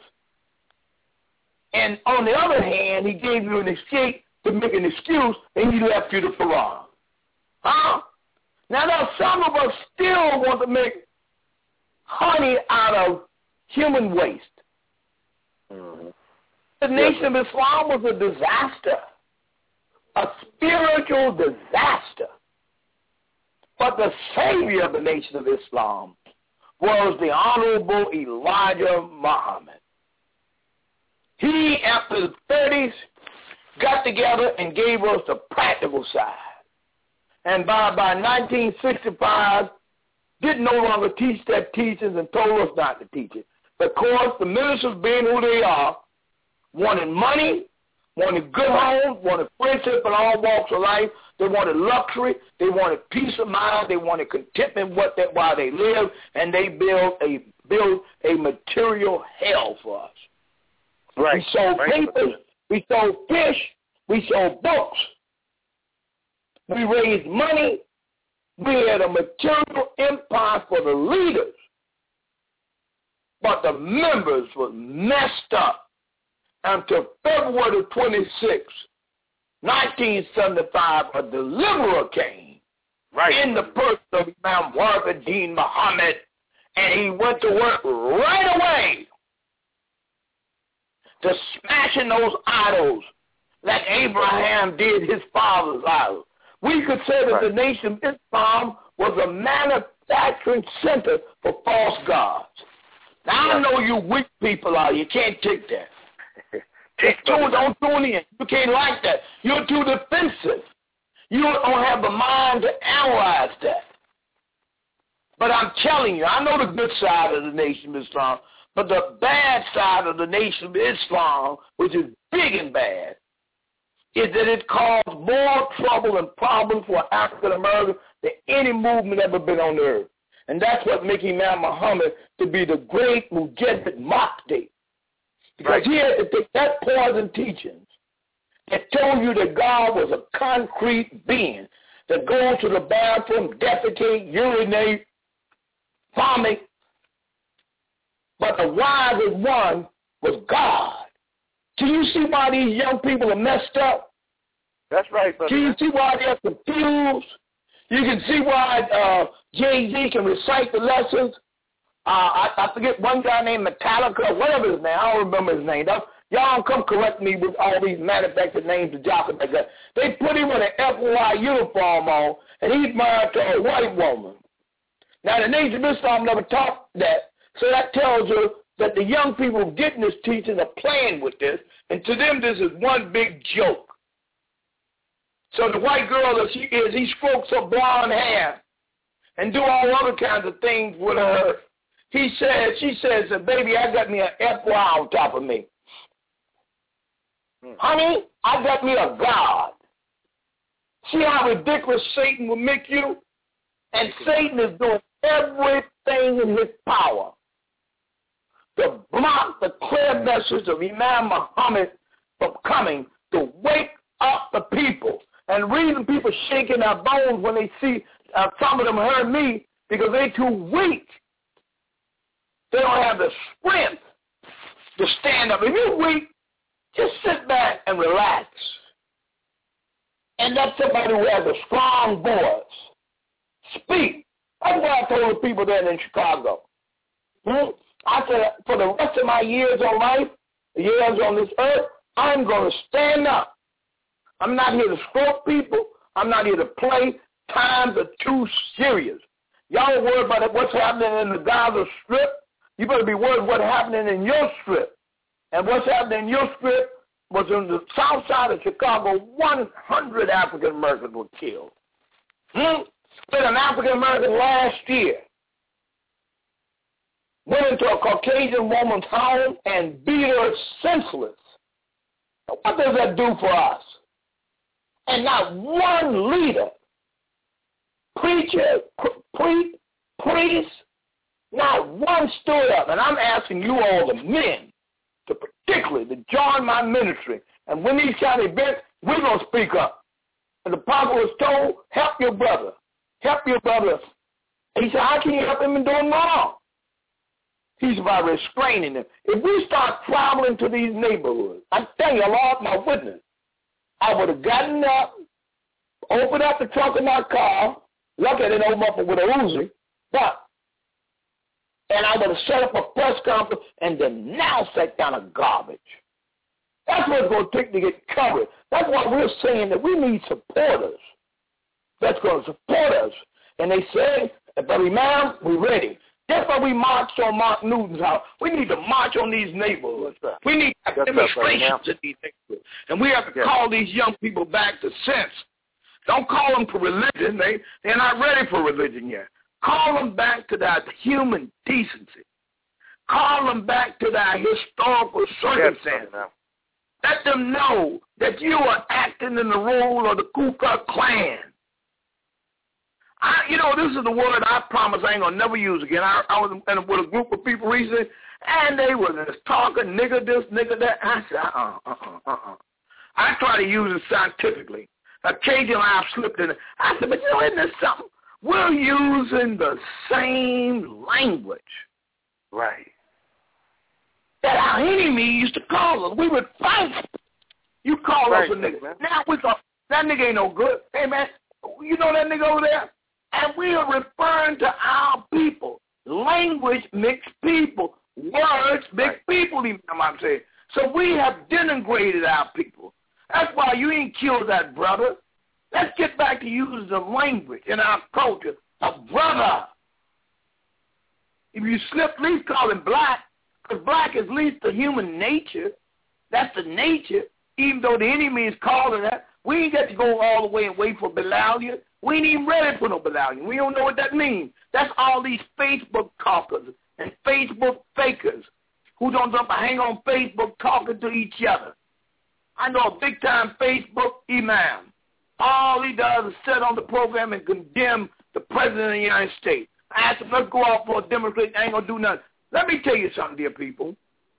and on the other hand, he gave you an escape to make an excuse, and he left you the Quran. Huh? Now, now, some of us still want to make honey out of human waste. Mm-hmm. The Nation of Islam was a disaster, a spiritual disaster. But the savior of the Nation of Islam was the Honorable Elijah Muhammad. He, after the thirties, got together and gave us the practical side. And by, by nineteen sixty-five, did no longer teach that teachings and told us not to teach it. Because the ministers, being who they are, wanted money, wanted good homes, wanted friendship in all walks of life. They wanted luxury. They wanted peace of mind. They wanted contentment what that while they lived, and they built a built a material hell for us. Right. We sold right. papers. We sold fish. We sold books. We raised money. We had a material empire for the leaders, but the members were messed up until February twenty-sixth, nineteen seventy-five, a deliverer came right in the person of Imam Wahiduddin Muhammad, and he went to work right away to smashing those idols like Abraham did his father's idols. We could say that right. the Nation of Islam was a manufacturing center for false gods. Now, yeah. I know you weak people are. You can't take that. Just tune, don't tune in. You can't like that. You're too defensive. You don't have the mind to analyze that. But I'm telling you, I know the good side of the Nation of Islam, but the bad side of the Nation of Islam, which is big and bad, is that it caused more trouble and problems for African Americans than any movement ever been on the earth. And that's what makes Imam Muhammad to be the great Mujaddid Mahdi. Because right. he had to take that poison teachings that told you that God was a concrete being that goes to the bathroom, defecate, urinate, vomit. But the wisest one was God. Can you see why these young people are messed up? That's right, brother. Can you see why they're confused? You can see why uh, Jay-Z can recite the lessons. Uh, I, I forget one guy named Metallica, whatever his name. I don't remember his name. Y'all don't come correct me with all these manufactured names of jockeys like that. They put him with an F Y uniform on, and he's married to a white woman. Now, the Nation of Islam never taught that, so that tells you that the young people getting this teaching are playing with this, and to them this is one big joke. So the white girl that she is, he strokes her blonde hair and do all other kinds of things with her. He says, she says, baby, I got me an F Y on top of me. Hmm. Honey, I got me a God. See how ridiculous Satan will make you? And Satan is doing everything in his power to block the clear message of Imam Muhammad from coming to wake up the people. And the reason people shaking their bones when they see, uh, some of them heard me, because they're too weak. They don't have the strength to stand up. If you're weak, just sit back and relax. And let somebody who has a strong voice speak. That's what I told the people there in Chicago. Hmm? I said, for the rest of my years on life, the years on this earth, I'm going to stand up. I'm not here to stroke people. I'm not here to play. Times are too serious. Y'all worry about what's happening in the Gaza Strip. You better be worried what's happening in your strip. And what's happening in your strip was in the south side of Chicago, one hundred African Americans were killed. Hmm? But an African American last year went into a Caucasian woman's home and beat her senseless. Now, what does that do for us? And not one leader, preacher, pre- priest, not one stood up. And I'm asking you all, the men, to particularly to join my ministry. And when these kind of events, we're going to speak up. And the prophet was told, help your brother. Help your brother. And he said, how can you help him in doing wrong? He's about restraining them. If we start traveling to these neighborhoods, I'm telling you, Lord, my witness, I would have gotten up, opened up the trunk of my car, look at it, open up with a Uzi, but, and I would have set up a press conference and denounced that kind of garbage. That's what it's going to take to get covered. That's why we're saying that we need supporters that's going to support us. And they say, but Imam, we're ready. That's why we marched on Mark Newton's house. We need to march on these neighborhoods. We need demonstrations in these neighborhoods. And we have to yes. call these young people back to sense. Don't call them for religion. They, they're not ready for religion yet. Call them back to that human decency. Call them back to that historical circumstances. Yes, let them know that you are acting in the role of the Ku Klux Klan. I, you know, this is the word I promise I ain't going to never use again. I, I was in, with a group of people recently, and they were just talking, nigga this, nigga that. I said, uh-uh, uh-uh, uh-uh. I try to use it scientifically. Occasionally I've slipped in it. I said, but you know, isn't this something? we're using the same language. Right. That our enemy used to call us. We would fight. You call right, us a nigga. Man. Now we go, that nigga ain't no good. Hey, man, you know that nigga over there? And we are referring to our people. Language mixed people. Words mixed right. people, even I'm saying. So we have denigrated our people. That's why you ain't killed that brother. Let's get back to using the language in our culture. A brother. If you slip, at least call him black, because black is at least the human nature. That's the nature, even though the enemy is calling that. We ain't got to go all the way and wait for Bilalian. We ain't even ready for no Bilalian. We don't know what that means. That's all these Facebook talkers and Facebook fakers who don't jump and hang on Facebook talking to each other. I know a big-time Facebook imam. All he does is sit on the program and condemn the president of the United States. I asked him, let's go out for a demonstration. I ain't going to do nothing. Let me tell you something, dear people.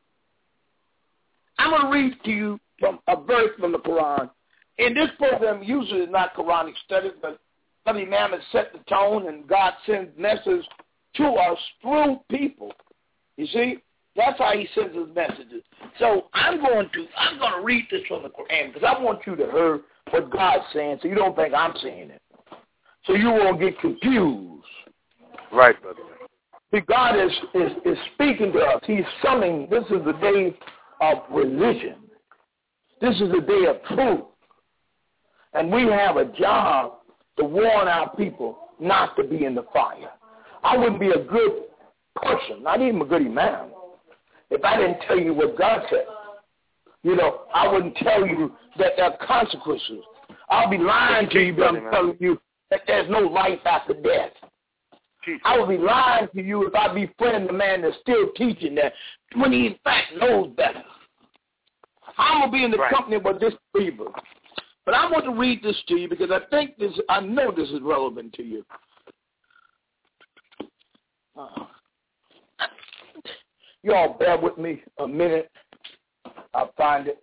I'm going to read to you from a verse from the Quran. In this program, usually it's not Quranic studies, but the Imam has set the tone, and God sends messages to us through people. You see? That's how he sends his messages. So I'm going to I'm going to read this from the Quran because I want you to hear what God's saying so you don't think I'm saying it. So you won't get confused. Right, brother. See, God is, is, is speaking to us. He's summoning. This is the day of religion. This is the day of truth. And we have a job to warn our people not to be in the fire. I wouldn't be a good person, not even a good imam, if I didn't tell you what God said. You know, I wouldn't tell you that there are consequences. I'll be lying to you, but I'm telling you that there's no life after death. I would be lying to you if I befriend the man that's still teaching that when he in fact knows better. I'm going to be in the right. company of this believer. But I want to read this to you because I think this, I know this is relevant to you. Uh, you all bear with me a minute. I'll find it.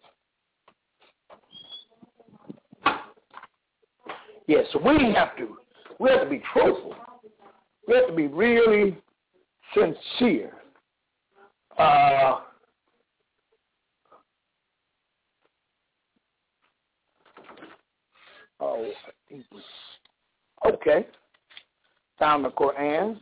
Yes, yeah, so we have to, we have to be truthful. We have to be really sincere. Uh, oh, okay. Found the Quran.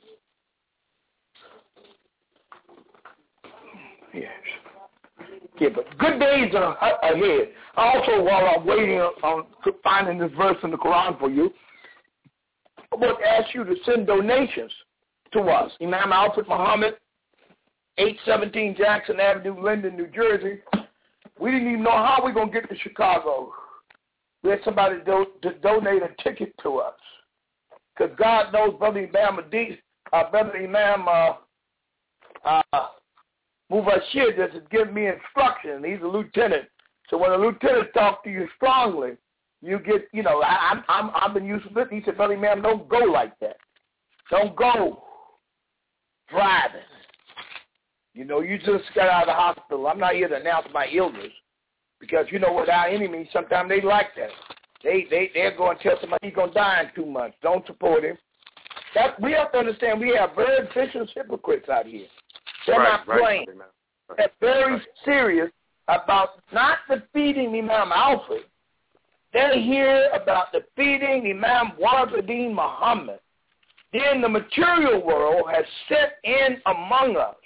Yes. Yeah, but good days are ahead. Also, while I'm waiting on finding this verse in the Quran for you, I want to ask you to send donations to us. Imam Alfred Muhammad, eight seventeen Jackson Avenue, Linden, New Jersey. We didn't even know how we were going to get to Chicago. We had somebody do, to donate a ticket to us. Because God knows Brother Imam, uh, Brother Imam uh, uh, Mubashir just has given me instruction. He's a lieutenant. So when a lieutenant talks to you strongly, you get, you know, I, I'm, I've been used to it. He said, Brother Imam, don't go like that. Don't go driving. You know, you just got out of the hospital. I'm not here to announce my illness because, you know, with our enemies, sometimes they like that. They, they, they're going to tell somebody he's going to die in two months. Don't support him. That, we have to understand we have very vicious hypocrites out here. They're right, not right, playing. Right. They're very right. serious about not defeating Imam Alfred. They're here about defeating Imam Waziruddin Muhammad. Then the material world has set in among us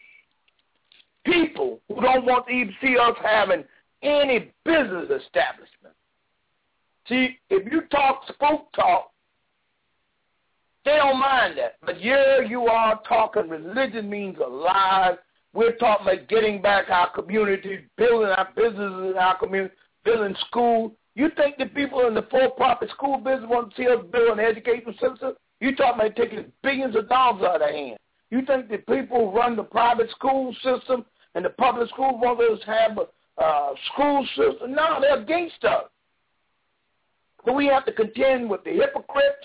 people who don't want to even see us having any business establishment. See, if you talk spook talk, they don't mind that. But here you are talking religion means alive. We're talking about getting back our community, building our businesses in our community, building schools. You think the people in the for-profit school business want to see us build an educational system? You talking about taking billions of dollars out of their hands. You think the people who run the private school system and the public school want us to have a uh, school system? No, they're against us. But we have to contend with the hypocrites.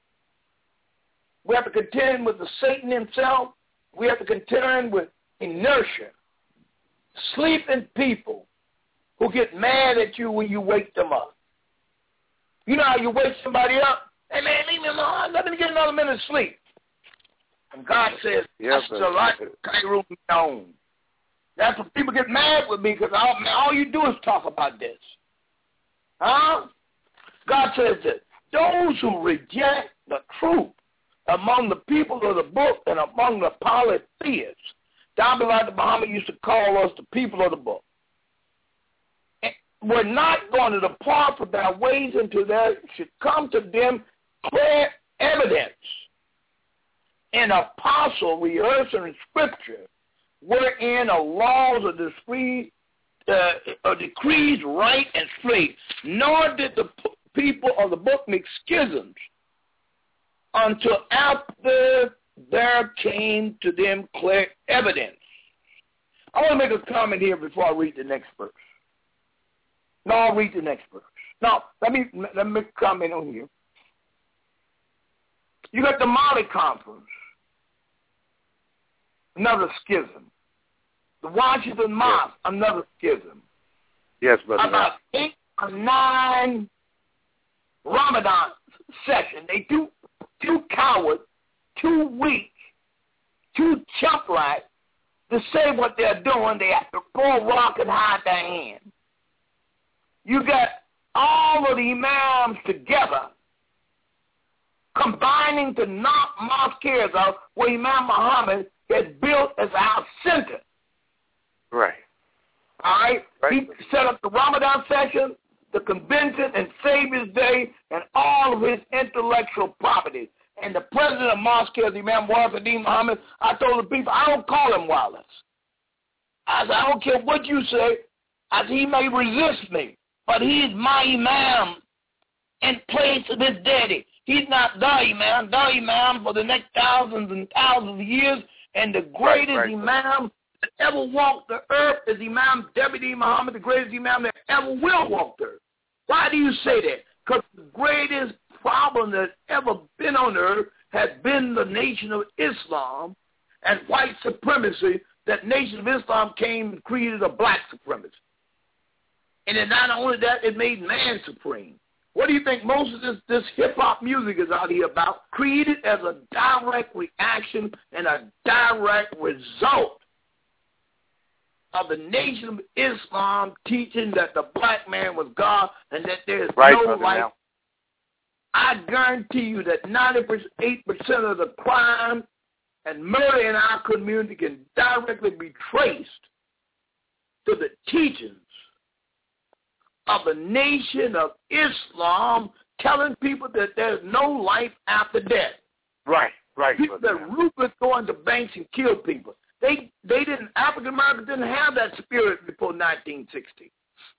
We have to contend with the Satan himself. We have to contend with inertia, sleeping people who get mad at you when you wake them up. You know how you wake somebody up? Hey, man, leave me alone. Let me get another minute of sleep. And God says, yes, that's the life of Cairo known. That's what people get mad with me because all, all you do is talk about this. Huh? God says that those who reject the truth among the people of the book and among the polytheists, Don Elijah Muhammad used to call us the people of the book. And we're not going to depart from their ways until there should come to them clear evidence. An apostle rehearsing in Scripture wherein a laws or decrees, uh, or decrees right and straight, nor did the p- people of the book make schisms until after there came to them clear evidence. I want to make a comment here before I read the next verse. No, I'll read the next verse. Now, let me let me comment on here. You got the Mali Conference, another schism. The Washington Mosque, yes. Another schism. Yes, brother. About eight or nine Ramadan sessions. They too too coward, too weak, too chump-like to say what they're doing. They have to throw a rock and hide their hand. You got all of the imams together combining to knock mosques out where Imam Muhammad has built as our center. Right. All right? right. He set up the Ramadan session, the convention, and Savior's Day, and all of his intellectual properties. And the president of Moscow, Imam Wafiddin Muhammad, I told the people, I don't call him Wallace. I said, I don't care what you say. I said, he may resist me, but he's my Imam in place of his daddy. He's not the Imam, the Imam for the next thousands and thousands of years, and the greatest right, right. Imam that ever walked the earth is Imam Deputy Muhammad, the greatest Imam that ever will walk the earth. Why do you say that? Because the greatest problem that's ever been on earth has been the nation of Islam and white supremacy. That nation of Islam came and created a black supremacy. And then not only that, it made man supreme. What do you think most of this, this hip-hop music is out here about? Created as a direct reaction and a direct result of the nation of Islam teaching that the black man was God and that there is right, no life. Now. I guarantee you that ninety-eight percent of the crime and murder in our community can directly be traced to the teachings of the nation of Islam telling people that there's no life after death. Right, right. People that ruthless go into banks and kill people. They they didn't, African Americans didn't have that spirit before nineteen sixty.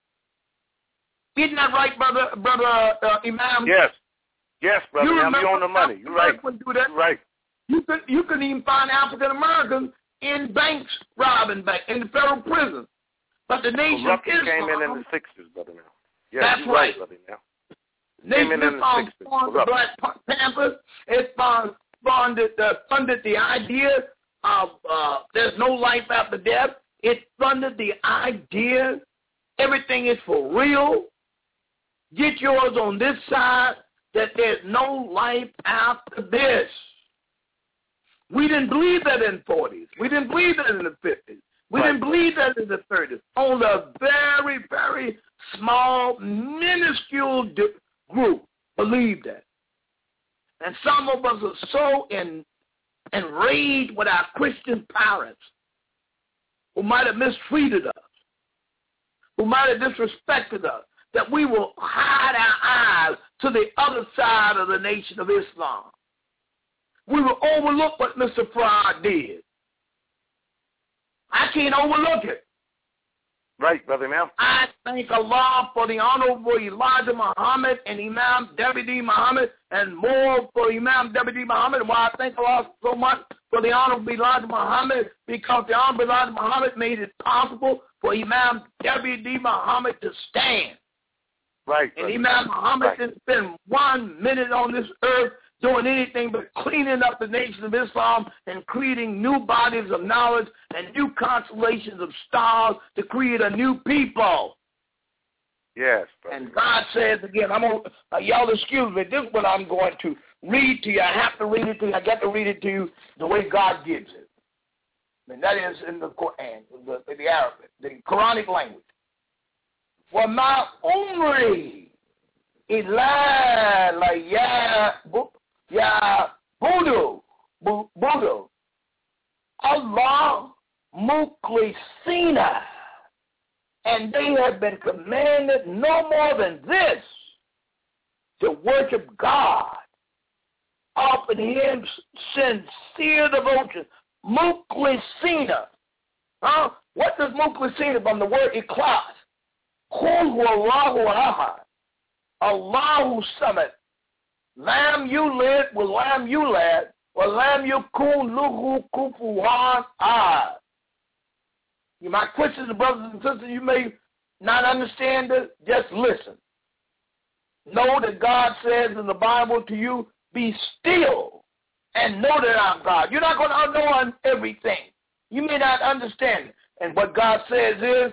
Isn't that right, brother, brother uh, Imam? Yes. Yes, brother. You Imam, you're on the money. You're right. Do that. You're right. You could you could even find African Americans in banks robbing banks in the federal prison. But the nation of Islam came in in the sixties, brother. Now. Yes, that's you're right. right, brother. Now. Nation of Islam spawned the Black Panthers. It spawned, spawned it, uh, funded the idea of uh, there's no life after death. It funded the idea everything is for real. Get yours on this side, that there's no life after this. We didn't believe that in the forties. We didn't believe that in the fifties. We right. didn't believe that in the thirties. Only a very, very small, minuscule di- group believed that. And some of us are so in, enraged with our Christian parents who might have mistreated us, who might have disrespected us, that we will hide our eyes to the other side of the nation of Islam. We will overlook what Mister Farad did. I can't overlook it. Right, brother Imam. I thank Allah for the Honorable Elijah Muhammad and Imam Deputy Muhammad, and more for Imam Deputy Muhammad. Why I thank Allah so much for the Honorable Elijah Muhammad, because the Honorable Elijah Muhammad made it possible for Imam Deputy Muhammad to stand. Right. And Imam Muhammad right. didn't spend one minute on this earth doing anything but cleaning up the nation of Islam and creating new bodies of knowledge and new constellations of stars to create a new people. Yes. Brother. And God says again, I'm gonna, uh, y'all excuse me, this is what I'm going to read to you. I have to read it to you. I got to read it to you the way God gives it. And that is in the Quran, the, the Arabic, the Quranic language. وَمَا أُمْرِي إِلَّا لَيَا يَا بُدُو بُدُو Allah mukhlisina. And they have been commanded no more than this, to worship God, offer Him sincere devotion. Mukhlisina. Huh? What does mukhlisina from the word ikhlas? Qul huwallahu ahad. Allahu samad. Lam yulid wa lam yulad wa lam yakun lahu kufuwan ahad. My questions, brothers and sisters, you may not understand it. Just listen. Know that God says in the Bible to you, be still and know that I'm God. You're not going to know everything. You may not understand it. And what God says is,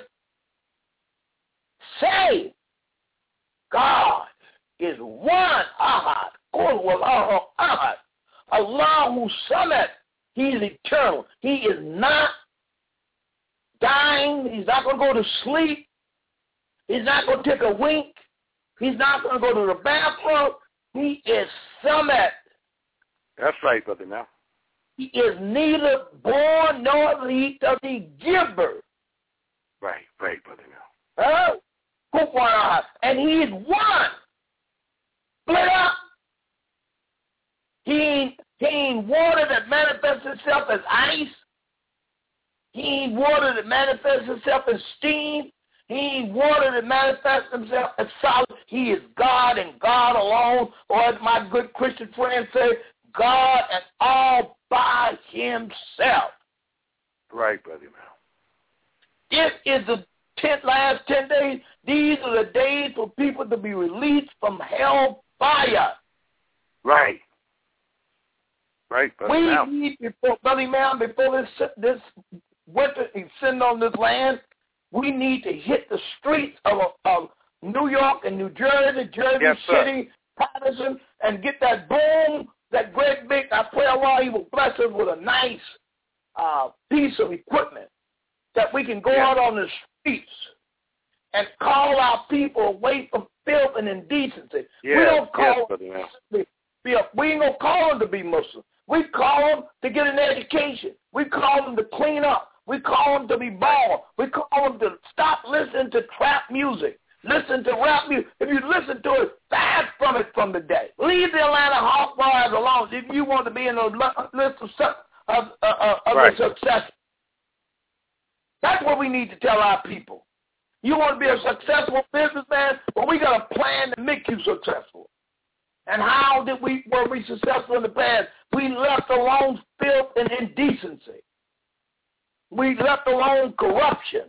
say, God is one ahad. Qul huwallahu ahad. Allahu samad. He's eternal. He is not dying. He's not going to go to sleep. He's not going to take a wink. He's not going to go to the bathroom. He is samad. That's right, Brother Now. He is neither born nor the, the giver. Right, right, Brother Now. Huh? And he is one. Split up. He ain't, he ain't water that manifests itself as ice. He ain't water that manifests itself as steam. He ain't water that manifests himself as solid. He is God and God alone. Or as my good Christian friends say, God and all by himself. Right, Brother Now. It is the ten, last ten days. These are the days for people to be released from hell fire. Right. Right, Brother We Now. need, before, Brother Man, before this, this winter is sitting on this land, we need to hit the streets of, of New York and New Jersey, Jersey yes, City, Patterson, and get that boom, that great big, I pray Allah, He will bless us with a nice uh, piece of equipment that we can go yes. out on the streets and call our people away from filth and indecency. Yes, we don't call yes, them, we ain't going to call them to be Muslim. We call them to get an education. We call them to clean up. We call them to be bald. We call them to stop listening to trap music. Listen to rap music. If you listen to it, fast from it from the day. Leave the Atlanta Hawkeyes alone if you want to be in a list of, of, of, of right. success. That's what we need to tell our people. You want to be a successful businessman? Well, we got a plan to make you successful. And how did we were we successful in the past? We left alone filth and indecency. We left alone corruption.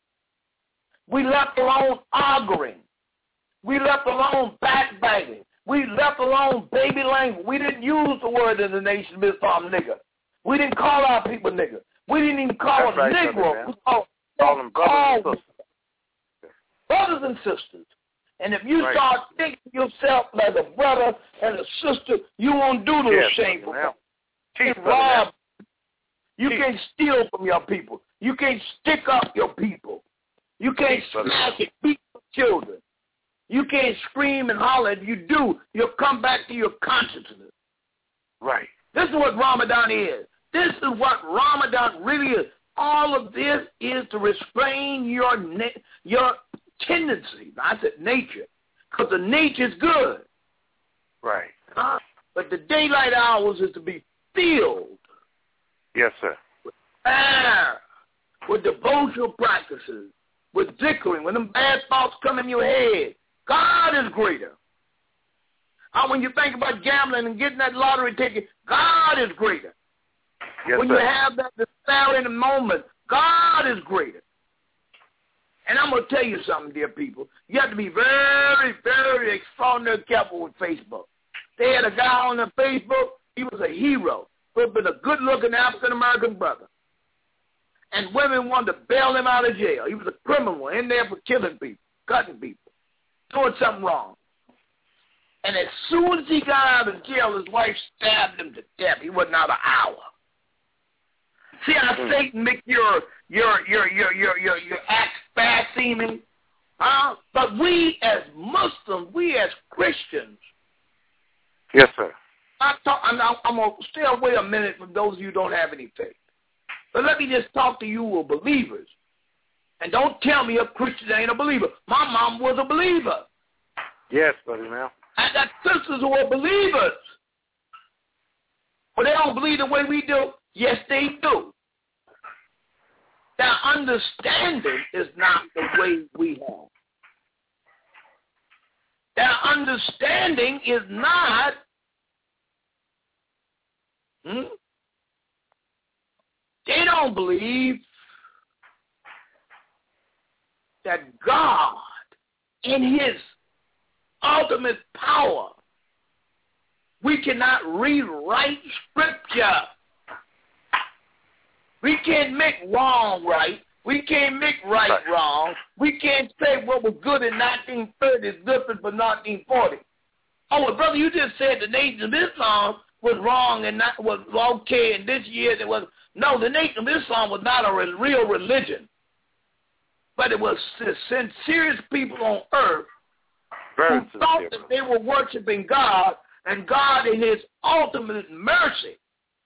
We left alone arguing. We left alone backbiting. We left alone baby language. We didn't use the word in the nation of Islam, nigger. We didn't call our people nigger. We didn't even call them right, Negro. We call, call them brothers and sisters. Brothers and sisters. And if you right. start thinking yourself like a brother and a sister, you won't do those yes, shameful things. You can't rob. You Teach. can't steal from your people. You can't stick up your people. You can't Teach, smack and beat your children. You can't scream and holler. If you do, you'll come back to your consciousness. Right. This is what Ramadan is. This is what Ramadan really is. All of this is to restrain your na- your tendency. I said nature, because the nature is good. Right. Uh, but the daylight hours is to be filled. Yes, sir. With prayer, with devotional practices, with zikkering. When them bad thoughts come in your head, God is greater. Uh, when you think about gambling and getting that lottery ticket, God is greater. Yes, when sir. you have that despair in the moment, God is greater. And I'm going to tell you something, dear people. You have to be very, very extraordinarily careful with Facebook. They had a guy on their Facebook. He was a hero. He had been a good-looking African-American brother. And women wanted to bail him out of jail. He was a criminal in there for killing people, cutting people. doing something wrong. And as soon as he got out of jail, his wife stabbed him to death. He wasn't out an hour. See how mm. Satan make your your your your your your, your acts bad seeming? Huh? But we as Muslims, we as Christians. Yes, sir. I talk, I'm, I'm going to stay away a minute from those of you who don't have any faith. But let me just talk to you who are believers. And don't tell me a Christian ain't a believer. My mom was a believer. Yes, buddy, man. I got sisters who are believers. But they don't believe the way we do. Yes, they do. Their understanding is not the way we have. Their understanding is not Hmm? They don't believe that God, in his ultimate power, we cannot rewrite Scripture. We can't make wrong right. We can't make right, right wrong. We can't say what was good in nineteen thirty is different for nineteen forty. Oh, well, brother, you just said the Nation of Islam was wrong and not was okay, and this year it was no. The Nation of Islam was not a re- real religion, but it was sincere people on earth Very who sincere. thought that they were worshiping God, and God, in His ultimate mercy,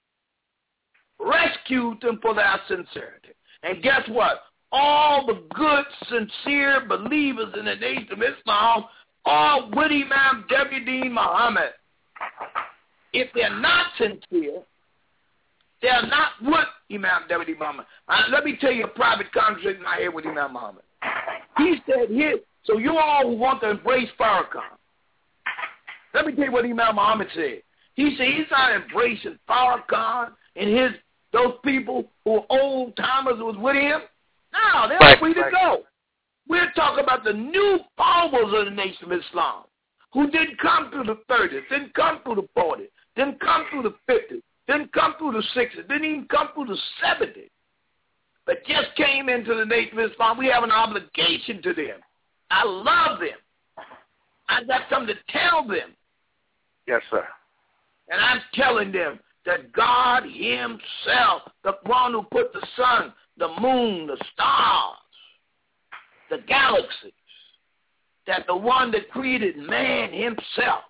rescued them for their sincerity. And guess what? All the good, sincere believers in the Nation of Islam are with Imam W D Muhammad. If they're not sincere, they're not with Imam W D Muhammad. Uh, let me tell you a private conversation I had with Imam Muhammad. He said, "Here, so you all who want to embrace Farrakhan, let me tell you what Imam Muhammad said. He said he's not embracing Farrakhan and his those people who are old timers who was with him. No, they're right, free to right. go. We're talking about the new followers of the Nation of Islam, who didn't come through the thirties, didn't come through the forties, didn't come through the fifties, didn't come through the sixties, didn't even come through the seventies, but just came into the Nation of Islam. We have an obligation to them. I love them. I got something to tell them. Yes, sir. And I'm telling them that God himself, the one who put the sun, the moon, the stars, the galaxies, that the one that created man himself,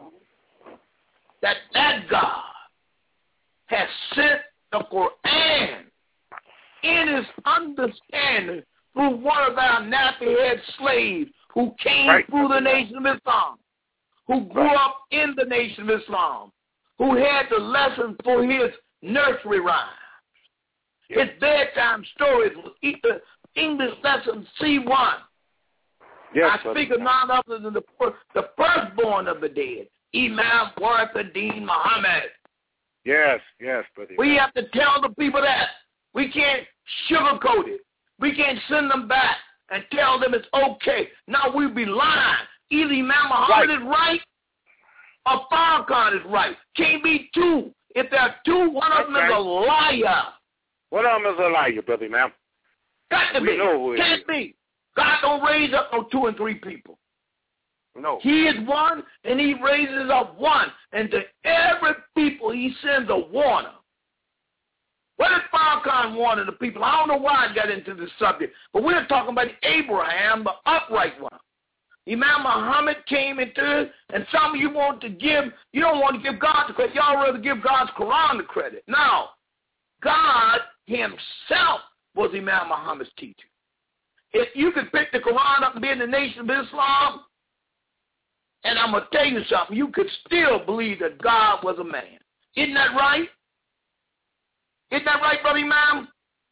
that that God has sent the Quran in his understanding through one of our nappy-head slaves who came right. through the Nation of Islam, who grew right. up in the Nation of Islam, who had the lesson for his nursery rhymes. His bedtime stories was English lesson C one. Yes, I speak of none other than the, the firstborn of the dead, Imam Warithuddin Muhammad. Yes, yes, buddy. We have to tell the people that. We can't sugarcoat it. We can't send them back and tell them it's okay. Now we'll be lying. Either Imam Muhammad right. is right or Farrakhan is right. Can't be two. If there are two, one of them right. is a liar. One of them is a liar, brother, ma'am. Got to we be. Know who it Can't is. be. God don't raise up no two and three people. No. He is one, and he raises up one. And to every people, he sends a warner. What did Farrakhan warn the people? I don't know why I got into this subject, but we're talking about Abraham, the upright one. Imam Muhammad came into it, and some of you want to give, you don't want to give God the credit. Y'all rather give God's Quran the credit. No. God himself was Imam Muhammad's teacher. If you could pick the Quran up and be in the Nation of Islam, and I'm going to tell you something, you could still believe that God was a man. Isn't that right? Isn't that right, Brother Imam?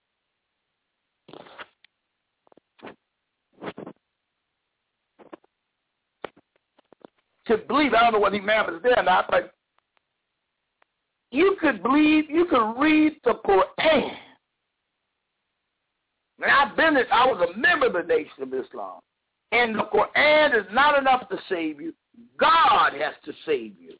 To believe, I don't know whether Imam is there or not, but you could believe, you could read the Quran. Now, I've been, I was a member of the Nation of Islam. And the Quran is not enough to save you. God has to save you.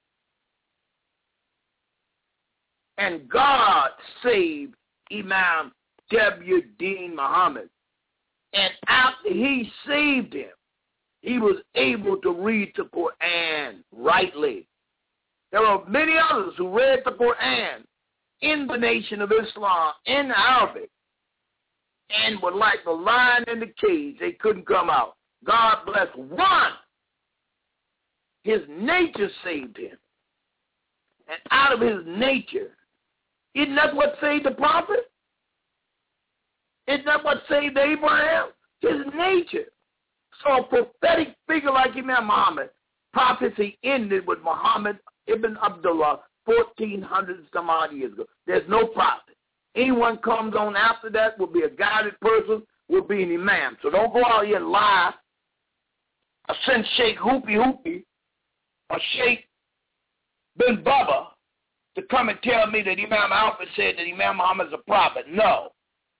And God saved Imam W D Muhammad. And after he saved him, he was able to read the Quran rightly. There are many others who read the Quran in the Nation of Islam, in Arabic, and were like the lion in the cage. They couldn't come out. God bless one. His nature saved him. And out of his nature, isn't that what saved the prophet? Isn't that what saved Abraham? His nature. So a prophetic figure like Imam Muhammad, prophecy ended with Muhammad ibn Abdullah fourteen hundred some odd years ago. There's no prophet. Anyone comes on after that will be a guided person, will be an imam. So don't go out here and lie or send Sheikh Hoopy Hoopy or Sheikh bin Bubba to come and tell me that Imam Alfred said that Imam Muhammad is a prophet. No.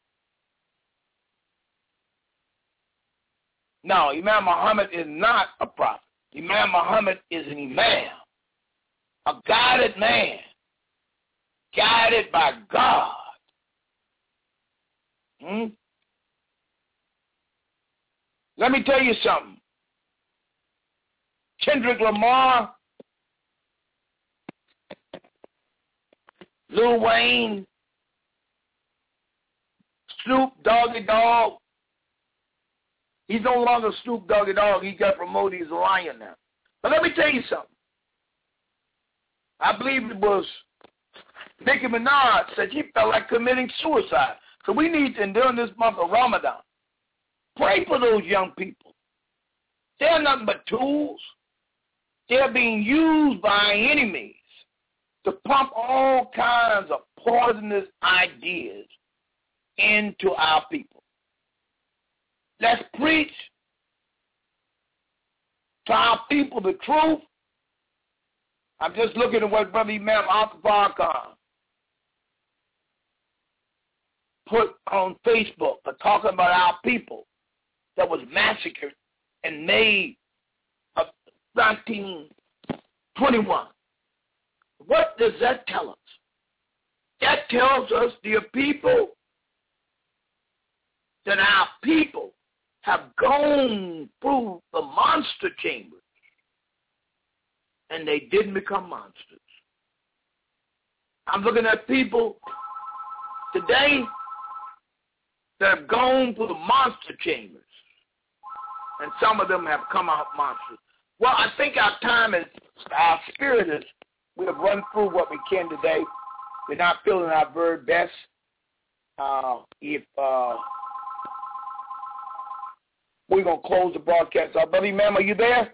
No, Imam Muhammad is not a prophet. Imam Muhammad is an imam, a guided man, guided by God. Hmm? Let me tell you something. Kendrick Lamar, Lil Wayne, Snoop Doggy Dogg. He's no longer Snoop Doggy Dogg. He got promoted. He's a lion now. But let me tell you something. I believe it was Nicki Minaj said she felt like committing suicide. So we need to, during this month of Ramadan, pray for those young people. They're nothing but tools. They're being used by enemies to pump all kinds of poisonous ideas into our people. Let's preach to our people the truth. I'm just looking at what Brother Imam Al-Khan put on Facebook for talking about our people that was massacred in May of nineteen twenty-one. What does that tell us? That tells us, dear people, that our people have gone through the monster chambers and they didn't become monsters. I'm looking at people today that have gone through the monster chambers, and some of them have come out monsters. Well, I think our time is, our spirit is, we have run through what we can today. We're not feeling our very best. Uh, if uh, we're going to close the broadcast. Our buddy, ma'am, are you there?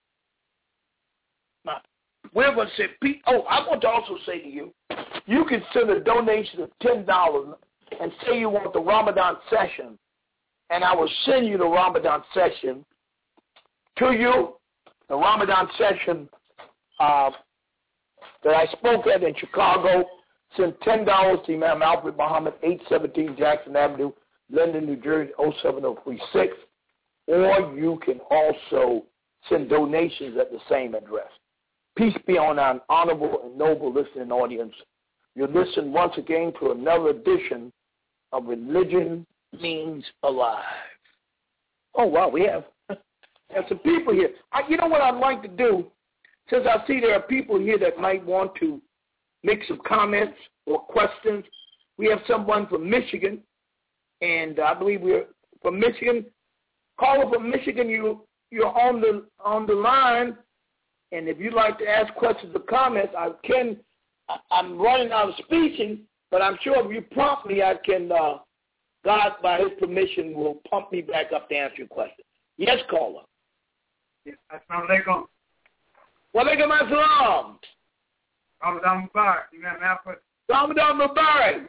No. We're going to say, oh, I want to also say to you, you can send a donation of ten dollars and say you want the Ramadan session, and I will send you the Ramadan session to you, the Ramadan session uh, that I spoke at in Chicago. Send ten dollars to Imam Alfred Muhammad, eight seventeen Jackson Avenue, Linden, New Jersey, oh seven oh three six. Or you can also send donations at the same address. Peace be on our honorable and noble listening audience. You listen once again to another edition of Religion Means Alive. Oh, wow, we have, have some people here. I, you know what I'd like to do? Since I see there are people here that might want to make some comments or questions. We have someone from Michigan, and I believe we're from Michigan. Caller from Michigan, you, you're on the on the line, and if you'd like to ask questions or comments, I can. I, I'm running out of speaking, but I'm sure if you prompt me, I can, uh, God, by his permission, will pump me back up to answer your question. Yes, caller. Yes, Assalamu alaikum. Wa alaikum assalam. Ramadan Mubarak, Imam Alfred. Ramadan Mubarak.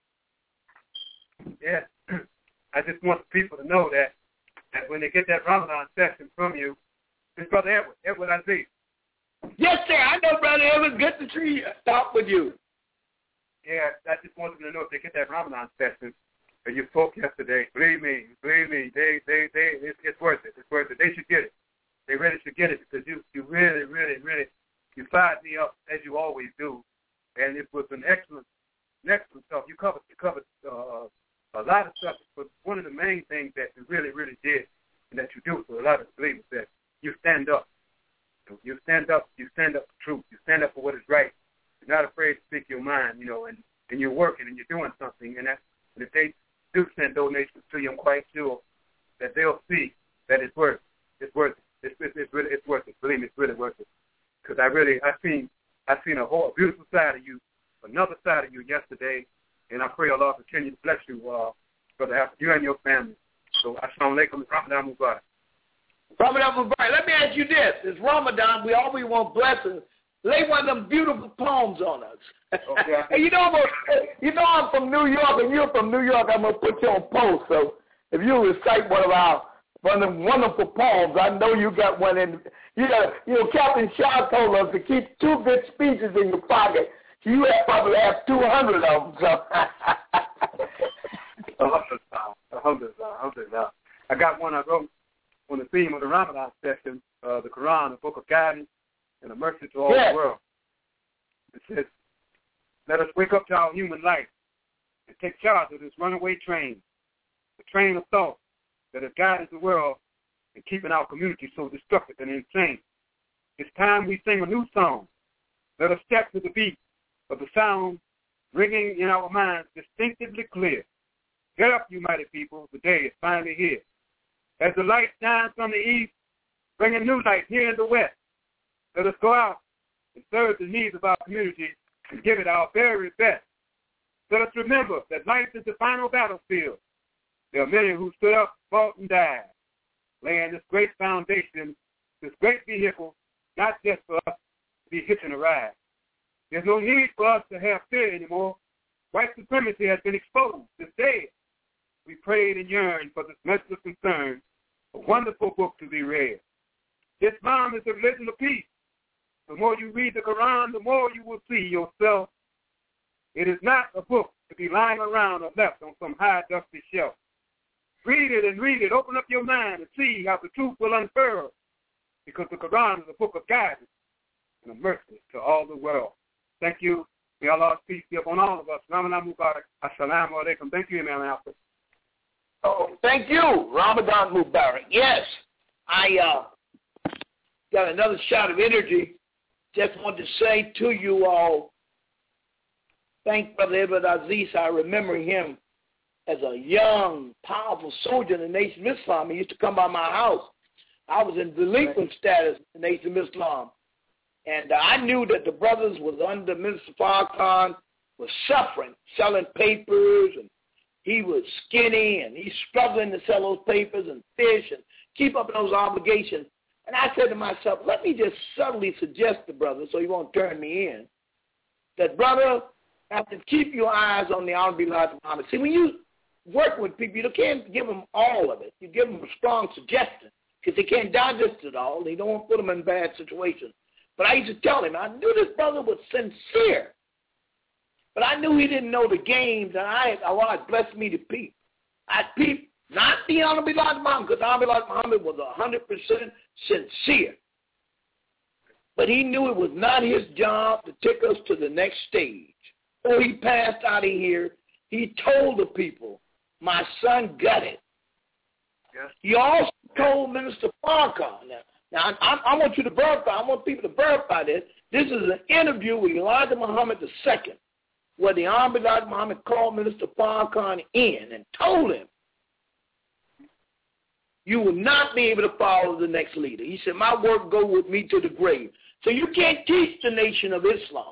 Yes, I just want the people to know that, that when they get that Ramadan session from you, it's Brother Edward, Edward Aziz. Yes, sir. I know Brother Edward. Good to see you. Talk with you. Yeah, I just want them to know if they get that Ramadan session that you spoke yesterday, believe me, believe me, they, they, they, it's, it's worth it. It's worth it. They should get it. They really should get it because you, you really, really, really, you fired me up as you always do, and it was an excellent, an excellent stuff. You covered, you covered uh, a lot of stuff, but one of the main things that you really, really did and that you do for a lot of believers, that you stand up. You stand up, you stand up for truth. You stand up for what is right. You're not afraid to speak your mind, you know, and, and you're working and you're doing something. And, that, and if they do send donations to you, I'm quite sure that they'll see that it's worth it. It's worth it. It's, it's, it's, really, it's worth it. Believe me, it's really worth it. Because I really, I've seen, I've seen a whole beautiful side of you, another side of you yesterday, and I pray Allah continue to bless you, uh, Brother Alfred, you and your family. So, Assalamu alaikum, Ramadan Mubarak. Ramadan Mubarak. Let me ask you this. It's Ramadan. We always want blessings. Lay one of them beautiful poems on us. Okay. And you know, I'm a, you know I'm from New York, and you're from New York. I'm going to put you on post. So if you recite one of our one of them wonderful poems, I know you got one in. You know, you know, Captain Shaw told us to keep two good speeches in your pocket. You have probably have two hundred of them. So. I got one I wrote on the theme of the Ramadan session, uh, the Quran, the book of guidance, and a mercy to all yes. the world. It says, let us wake up to our human life and take charge of this runaway train, the train of thought that has guided the world and keeping our community so destructive and insane. It's time we sing a new song. Let us step to the beat of the sound ringing in our minds distinctively clear. Get up, you mighty people, the day is finally here. As the light shines from the east, bringing new light here in the west, let us go out and serve the needs of our community and give it our very best. Let us remember that life is the final battlefield. There are many who stood up, fought, and died, laying this great foundation, this great vehicle, not just for us to be hitching a ride. There's no need for us to have fear anymore. White supremacy has been exposed. It's dead. We prayed and yearned for this message of concern, a wonderful book to be read. Islam is the religion of peace. The more you read the Quran, the more you will see yourself. It is not a book to be lying around or left on some high, dusty shelf. Read it and read it. Open up your mind and see how the truth will unfurl, because the Quran is a book of guidance and a mercy to all the world. Thank you. May Allah's peace be upon all of us. Ramadan Mubarak. Assalamu alaikum. Thank you, Imam Alfred. Oh, thank you, Ramadan Mubarak. Yes, I uh, got another shot of energy. Just want to say to you all, thank Brother Edward Aziz. I remember him as a young, powerful soldier in the Nation of Islam. He used to come by my house. I was in delinquent status in the Nation of Islam. And uh, I knew that the brothers was under Minister Farrakhan, was suffering, selling papers, and he was skinny, and he's struggling to sell those papers and fish and keep up those obligations. And I said to myself, let me just subtly suggest to brother, so he won't turn me in, that brother, have to keep your eyes on the Honorable Elijah Muhammad. See, when you work with people, you can't give them all of it. You give them a strong suggestion, because they can't digest it all. They don't want to put them in bad situations. But I used to tell him, I knew this brother was sincere. But I knew he didn't know the games, and I, Allah had blessed me to peep. I peeped, not the Honorable Elijah Muhammad, because Honorable Elijah Muhammad was one hundred percent sincere. But he knew it was not his job to take us to the next stage. Before he passed out of here, he told the people, my son got it. Yes. He also told Minister Farrakhan, now, now I, I want you to verify, I want people to verify this. This is an interview with Elijah Muhammad the Second, where the Honorable Elijah Muhammad called Minister Farrakhan in and told him, you will not be able to follow the next leader. He said, my work go with me to the grave. So you can't teach the Nation of Islam.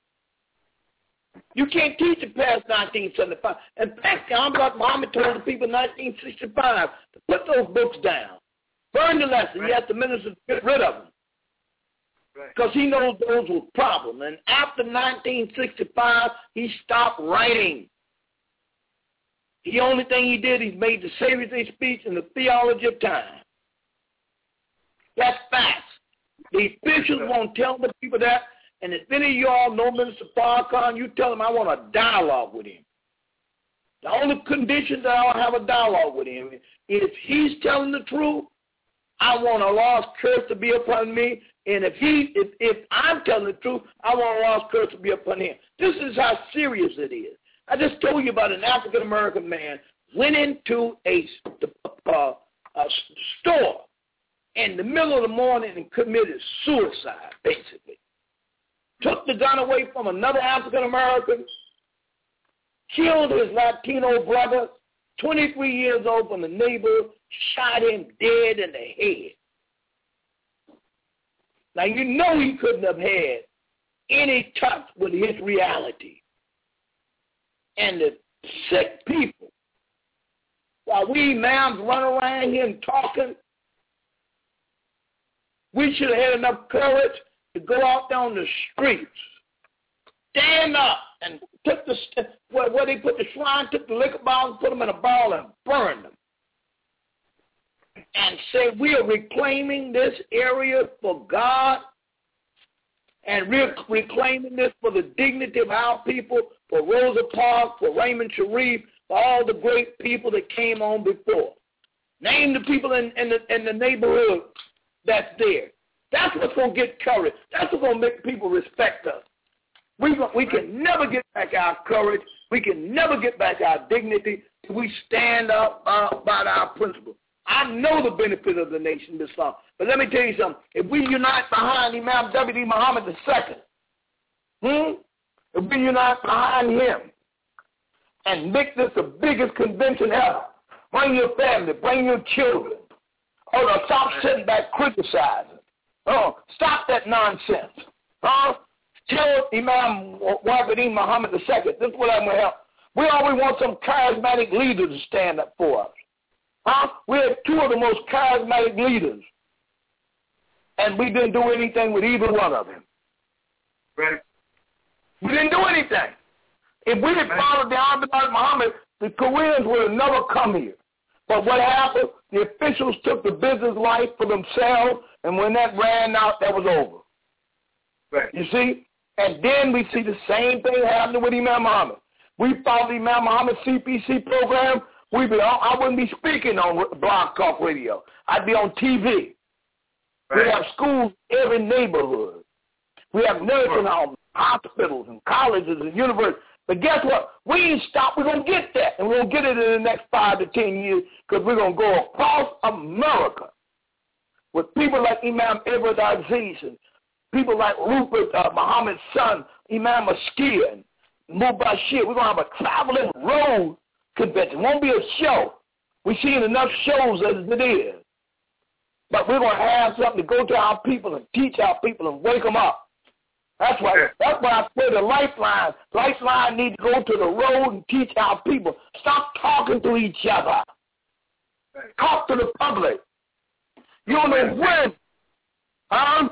You can't teach it past nineteen seventy-five. In fact, the Honorable Muhammad told the people in nineteen sixty-five to put those books down. Burn the lesson. Right. He has the minister to get rid of them. Because right. he knows those were problems. And after nineteen sixty-five, he stopped writing. The only thing he did, he made the Savior's speech and the theology of time. That's facts. The officials won't tell the people that. And if any of y'all know Minister Farrakhan, you tell him I want a dialogue with him. The only condition that I'll have a dialogue with him is if he's telling the truth, I want Allah's curse to be upon me. And if he, if, if I'm telling the truth, I want Allah's curse to be upon him. This is how serious it is. I just told you about an African-American man went into a, uh, a store in the middle of the morning and committed suicide, basically. Took the gun away from another African-American, killed his Latino brother, twenty-three years old from the neighborhood, shot him dead in the head. Now, you know he couldn't have had any touch with his reality. And the sick people, while we imams run around here and talking, we should have had enough courage to go out there on the streets, stand up, and took the where, where they put the shrine, took the liquor bottles, put them in a barrel, and burned them, and say we are reclaiming this area for God, and we're reclaiming this for the dignity of our people, for Rosa Parks, for Raymond Sharif, for all the great people that came on before. Name the people in, in, the, in the neighborhood that's there. That's what's going to get courage. That's what's going to make people respect us. We, we can never get back our courage. We can never get back our dignity if we stand up uh, by our principles. I know the benefit of the Nation of Islam. But let me tell you something. If we unite behind Imam W D Muhammad the Second, hmm? if we unite behind him and make this the biggest convention ever, bring your family, bring your children. Oh, no, stop sitting back criticizing. Oh, stop that nonsense. Huh? Tell Imam W D Muhammad the Second, this is what I'm going to help. We always want some charismatic leader to stand up for us. Huh? We have two of the most charismatic leaders, and we didn't do anything with either one of them. Right. We didn't do anything. If we had followed the Prophet Muhammad, the Koreans would have never come here. But what happened? The officials took the business life for themselves, and when that ran out, that was over. Right. You see? And then we see the same thing happening with Imam Muhammad. We followed the Imam Muhammad C P C program. We be on, I wouldn't be speaking on Blog Talk Radio. I'd be on T V. Right. We have schools in every neighborhood. We have nursing homes, hospitals, and colleges and universities. But guess what? We ain't stopped. We're going to get that. And we're going to get it in the next five to ten years because we're going to go across America with people like Imam Ibn Aziz and people like Rupert uh, Muhammad's son, Imam Askia and Mubashir. We're going to have a traveling road convention. It won't be a show. We've seen enough shows as it is. But we're going to have something to go to our people and teach our people and wake them up. That's why, that's why I say the Lifeline. Lifeline needs to go to the road and teach our people. Stop talking to each other. Talk to the public. You don't know when. Huh?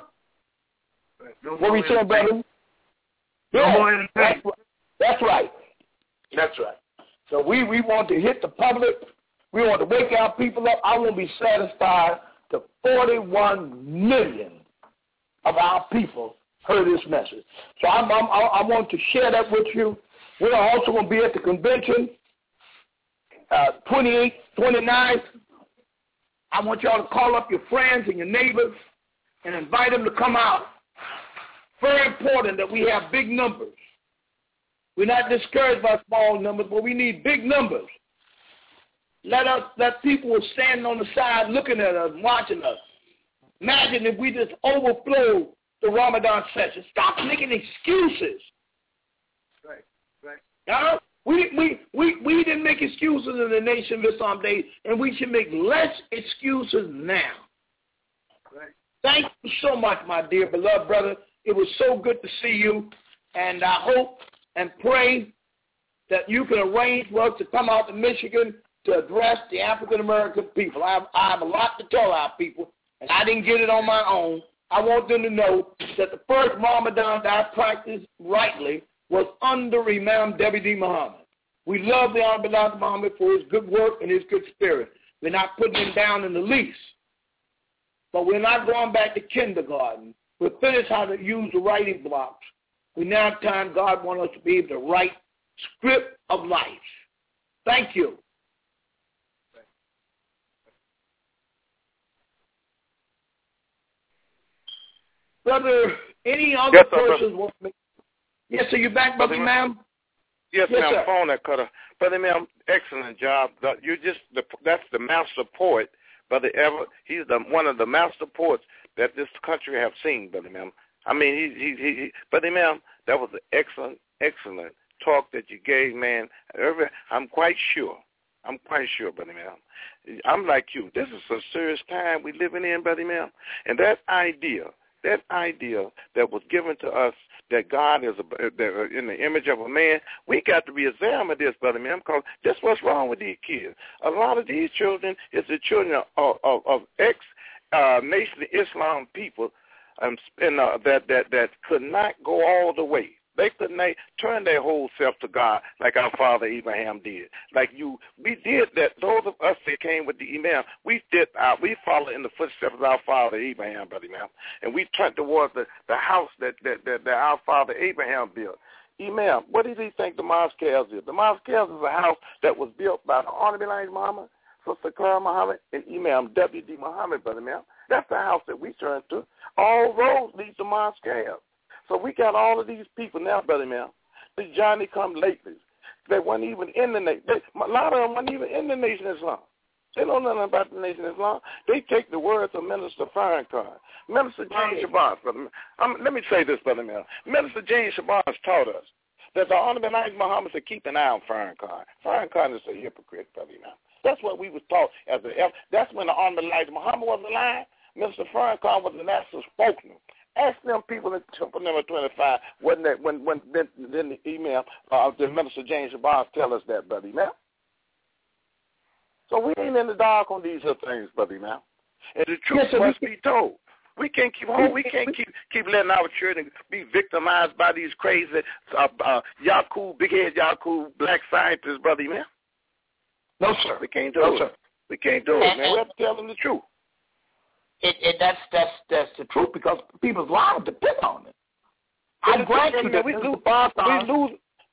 What we saying, brother? Yeah, that's, that's right. That's right. So we, we want to hit the public. We want to wake our people up. I won't be satisfied till forty-one million of our people heard this message. So I'm, I'm, I want to share that with you. We're also going to be at the convention, uh, twenty-eighth, twenty-ninth. I want y'all to call up your friends and your neighbors and invite them to come out. Very important that we have big numbers. We're not discouraged by small numbers, but we need big numbers. Let us, let people who are standing on the side looking at us, watching us. Imagine if we just overflow the Ramadan session. Stop making excuses. Right, right. Uh, we, we, we, we didn't make excuses in the Nation of Islam days, and we should make less excuses now. Right. Thank you so much, my dear beloved brother. It was so good to see you, and I hope and pray that you can arrange for us to come out to Michigan to address the African-American people. I have, I have a lot to tell our people, and I didn't get it on my own. I want them to know that the first Ramadan that I practiced rightly was under Imam W D Muhammad. We love the Honorable Doctor Muhammad for his good work and his good spirit. We're not putting him down in the least. But we're not going back to kindergarten. We've finished how to use the writing blocks. We now have time God wants us to be able to write script of life. Thank you. Brother, any other yes, sir, persons want me? Yes, sir, you back, brother, ma'am? Yes, yes ma'am. Sir. Phone that cutter. Brother, ma'am, excellent job. You just the, that's the master poet Brother Everett, he's the, one of the master poets that this country have seen, Brother Ma'am. I mean, he, he, he, he Brother Ma'am, that was an excellent, excellent talk that you gave, man. I'm quite sure. I'm quite sure, Brother Ma'am. I'm like you. This is a serious time we living in, Brother Ma'am. And that idea, that idea that was given to us that God is a, that in the image of a man, we got to be examined this, Brother Ma'am, because this is what's wrong with these kids. A lot of these children is the children of, of, of ex uh, Nation of Islam people um, and, uh, that, that, that could not go all the way. They could not turn their whole self to God like our father Abraham did. Like you, we did that. Those of us that came with the Imam, we did. Uh, we followed in the footsteps of our father Abraham, Brother Imam, and we turned towards the, the house that, that, that, that our father Abraham built. Imam, what did he think the mosque is? The mosque is a house that was built by the Honorable Elijah Muhammad, Sister Clara Muhammad, and Imam W D Muhammad, Brother Imam. That's the house that we turned to. All roads lead to mosque. So we got all of these people now, Brother Mel. The Johnny come lately. They weren't even in the nation. A lot of them weren't even in the Nation of Islam. They know nothing about the Nation of Islam. They take the words of Minister Farrakhan. Minister James Shabazz, Brother um, let me say this, Brother Mel. Minister James Shabazz taught us that the Honorable Elijah Muhammad said keep an eye on Farrakhan. Farrakhan is a hypocrite, Brother Mel. That's what we was taught as a. That's when the Honorable Elijah Muhammad was alive. Minister Farrakhan was the national spokesman. Ask them people in Temple number twenty-five when that when when then, then the email uh, the Minister James Shabazz tell us that, Brother Imam. So we ain't in the dark on these other things, Brother Imam. And the truth yes, must be told. We can't keep home. We can't keep keep letting our children be victimized by these crazy uh, uh, Yakub, big head Yakub, black scientists, Brother Imam. No, sir. We can't do no, it. Sir. We can't do it, man. We have to tell them the truth. It, it, that's that's that's the truth because people's lives depend on it. I grant you that we lose. We lose.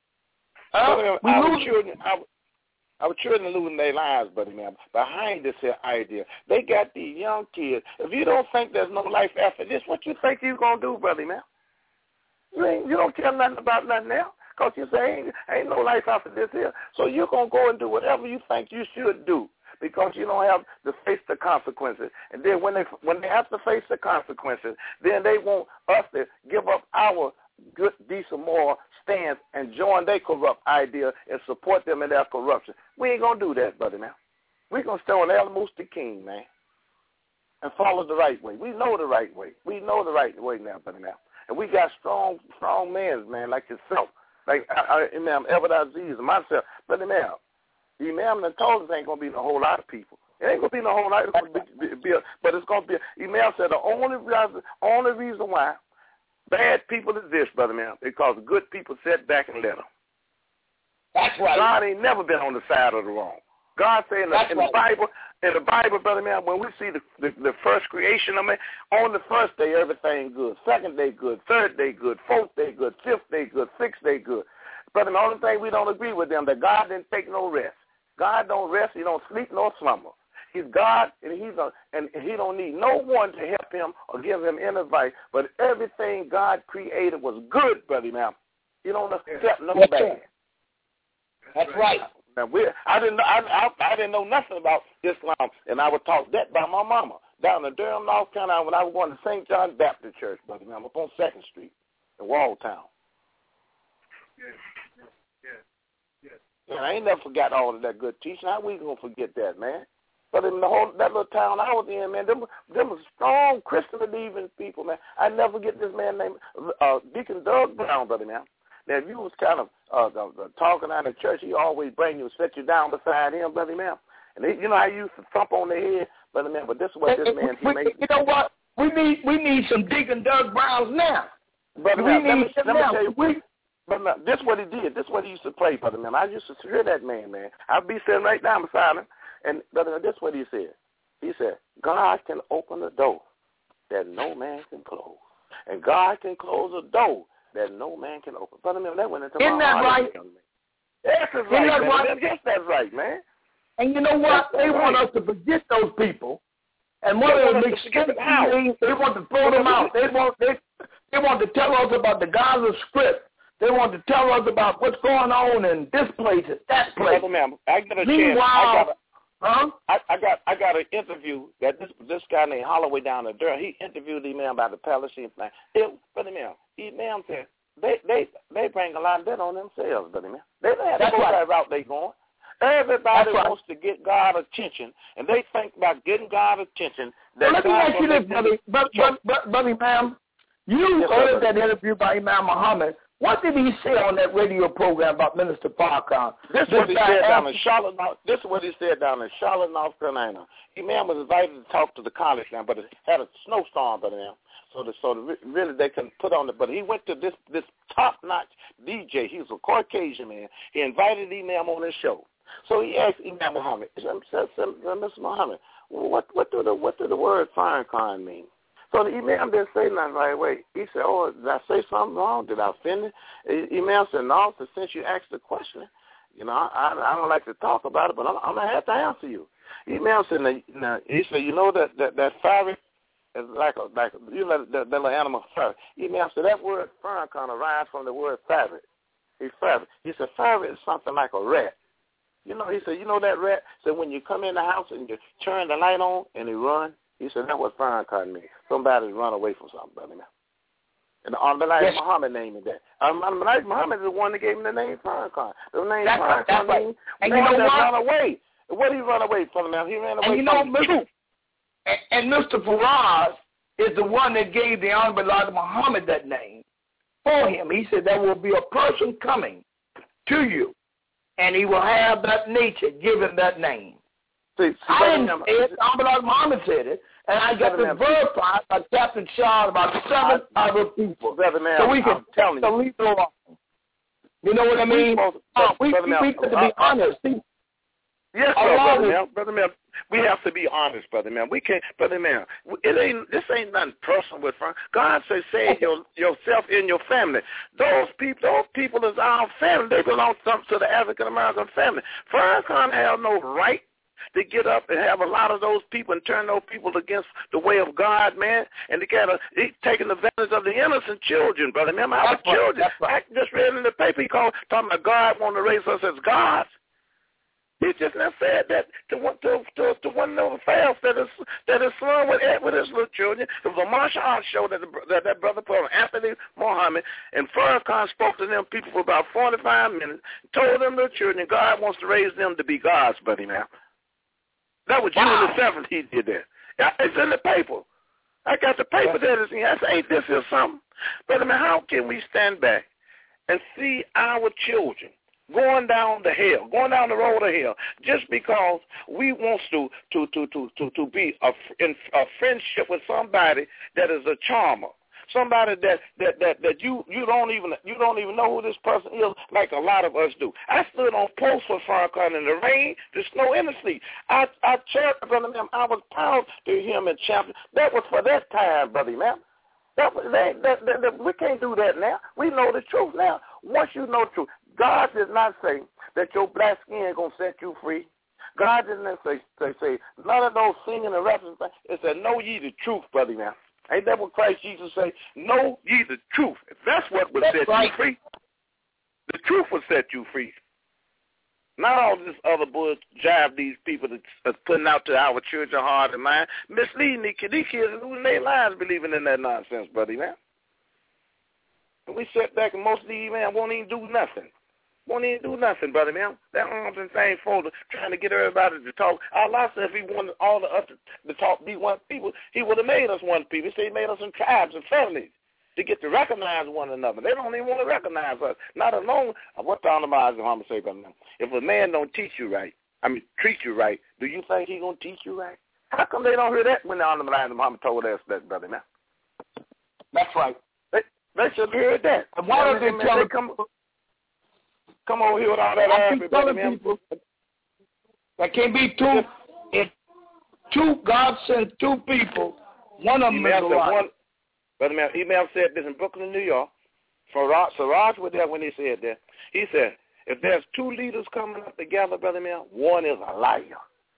Uh, we our lose. Children, our, our children losing their lives, buddy, man. Behind this here idea, they got these young kids. If you don't think there's no life after this, what you think you gonna do, buddy, man? You ain't. You don't care nothing about nothing else because you say ain't, ain't no life after this here. So you're gonna go and do whatever you think you should do. Because you don't have to face the consequences. And then when they when they have to face the consequences, then they want us to give up our good, decent moral stance and join their corrupt idea and support them in their corruption. We ain't going to do that, brother, man. We're going to stay on El Musti King, man, and follow the right way. We know the right way. We know the right way now, brother, now. And we got strong, strong men, man, like yourself, like I, I, Imam Everett Aziz and myself, brother, man. The Imam that told us ain't going to be a whole lot of people. It ain't going to be a whole lot of people, but it's going to be. Imam said the only reason, only reason why bad people exist, Brother Man, because good people sit back and let them. That's right. God ain't never been on the side of the wrong. God said in, the, in right. the Bible, in the Bible, Brother Man, when we see the, the, the first creation of man, on the first day everything good, second day good, third day good, fourth day good, fifth day good, sixth day good. Brother, the only thing we don't agree with them that God didn't take no rest. God don't rest, he don't sleep nor slumber. He's God, and he's a, and he don't need no one to help him or give him any advice. But everything God created was good, brother. Now, he don't accept no That's bad. Right. That's right. Now, we, I didn't, I, I, I didn't know nothing about Islam, and I was taught that by my mama down in Durham, North Carolina, when I was going to Saint John Baptist Church, brother. Now, I'm up on Second Street in Walltown. Yes. Yes. Yes. Man, I ain't never forgot all of that good teaching. How we gonna forget that, man? But in the whole that little town I was in, man, them them was strong Christian believing people, man. I never get this man named uh, Deacon Doug Brown, brother, man. Now, if you was kind of uh, uh, talking out of church, he always bring you and set you down beside him, brother, man. And they, you know how you used to thump on their head, brother, man. But this is what this man he made. You know what? We need we need some Deacon Doug Browns now. Brother, we man, need let me, some let me now. tell you. We, But now, this is what he did. This is what he used to play, brother, man. I used to hear that man, man. I'd be sitting right down beside him, and brother, this is what he said. He said, God can open a door that no man can close, and God can close a door that no man can open. Brother, man, that went into Isn't my that heart. right? Yes, that's right, that man. right? Yes, that's right, man. And you know what? That's they right. want us to forget those people, and one of the mistakes they want to throw them out. They want they they want to tell us about the Gaza Strip. They want to tell us about what's going on in this place and that place. Brother, man, I got a Meanwhile, chance. I got a, Huh? I, I got I got an interview that this this guy named Holloway down in Durham. He interviewed the man about the Palestine thing. It, Brother Man, the man said they they they bring a lot of debt on themselves, Brother Man. They don't have to go that route they going. Everybody right. wants to get God attention, and they think about getting God attention. That well, let me God ask you this, brother, brother, brother, brother, brother, ma'am. You yes, heard brother. that interview by Imam Muhammad. What did he say on that radio program about Minister Farrakhan? This is what he said down in Charlotte. This is what he said down in Charlotte, North Carolina. Imam was invited to talk to the college now, but it had a snowstorm, brother now. So, the, so the, really they couldn't put on it. But he went to this this top-notch D J. He was a Caucasian man. He invited Imam on his show. So he asked Imam Muhammad, Mister Muhammad, what what do the what do the word Farrakhan mean? So the Imam didn't say nothing right away. He said, oh, did I say something wrong? Did I offend it? Imam said, no, so since you asked the question, you know, I, I don't like to talk about it, but I'm, I'm going to have to answer you. Imam said, now, now, he said, you know that that, that fiery is like a, like a, you know, that, that little animal fiery. Imam said, that word Farrakhan arises from the word fiery. He fiery. He said, fiery is something like a rat. You know, he said, you know that rat? So when you come in the house and you turn the light on and he run, he said, that's what Farrakhan means. Somebody run away from something, brother. And the Al-Malai yes. Muhammad named it that. Al-Malai Muhammad is the one that gave him the name Farrakhan. The name that's Farrakhan right, that's right. means and man you know that what? run away. What did he run away from now? He ran away and you from know, the truth. And, and Mister Faraz is the one that gave the Al-Malai Muhammad that name for him. He said there will be a person coming to you, and he will have that nature given that name. See, see, I didn't say it. Al-Malai Muhammad said it. And I got this verified by Captain Shaw about seven I, other people. Man, so we can tell so you. We, you know what I mean? To, uh, we we, we have to be uh, honest. See, yes, sir, brother man. Brother man, we have to be honest, brother man. We can't, brother man. It ain't. This ain't nothing personal with Frank. God says, save your, yourself and your family. Those people, those people is our family. They belong to, to the African American family. Farrakhan have no right to get up and have a lot of those people and turn those people against the way of God, man, and to get a, he's taking advantage of the innocent children, brother. Remember, our children. Right. I just read in the paper, he called, talking about God wanting to raise us as gods. He just not said that to one to to, to one of the fast that is that his son with with his little children. It was a martial arts show that the, that that brother put on, Anthony Muhammad, and Farrakhan spoke to them people for about forty-five minutes, told them the children God wants to raise them to be gods, buddy, man. That was wow. June the seventh he did that. It's in the paper. I got the paper there. I say, ain't this is something? But I mean, how can we stand back and see our children going down the hell, going down the road of hell, just because we want to to to to to, to be a, in a friendship with somebody that is a charmer? Somebody that, that, that, that you, you don't even you don't even know who this person is, like a lot of us do. I stood on post for Farrakhan in the rain, the snow, and the sleet. I I cheered brother man. I was proud to hear him in champion. That was for that time, brother man. That was that, that, that, that we can't do that now. We know the truth now. Once you know the truth, God did not say that your black skin is gonna set you free. God didn't say say, say none of those singing and rapping things. It said, know ye the truth, brother man. Ain't that what Christ Jesus say? Know ye the truth. If that's what would that's set right. you free, the truth will set you free. Not all this other bull jive these people that's putting out to our children heart and mind, misleading these kids. These kids are losing their lives believing in that nonsense, buddy, man. And we sit back and most of these man won't even do nothing. Won't even do nothing, brother, man. That arms and thing folder trying to get everybody to talk. Allah said if he wanted all of us to, to talk, be one people, he would have made us one people. He said he made us in tribes and families to get to recognize one another. They don't even want to recognize us. Not alone. What the Muhammad Muhammad say, brother? If a man don't teach you right, I mean, treat you right, do you think he going to teach you right? How come they don't hear that when the Muhammad told us that, brother, man? That's right. They, they should hear that. And why don't they tell they come... Come over here with all that ass, brother, man. There can't be two. If two, God sent two people. One of them is alive. Brother man, email said this in Brooklyn, New York. Siraj, Siraj was there when he said that. He said, if there's two leaders coming up together, brother man, one is a liar.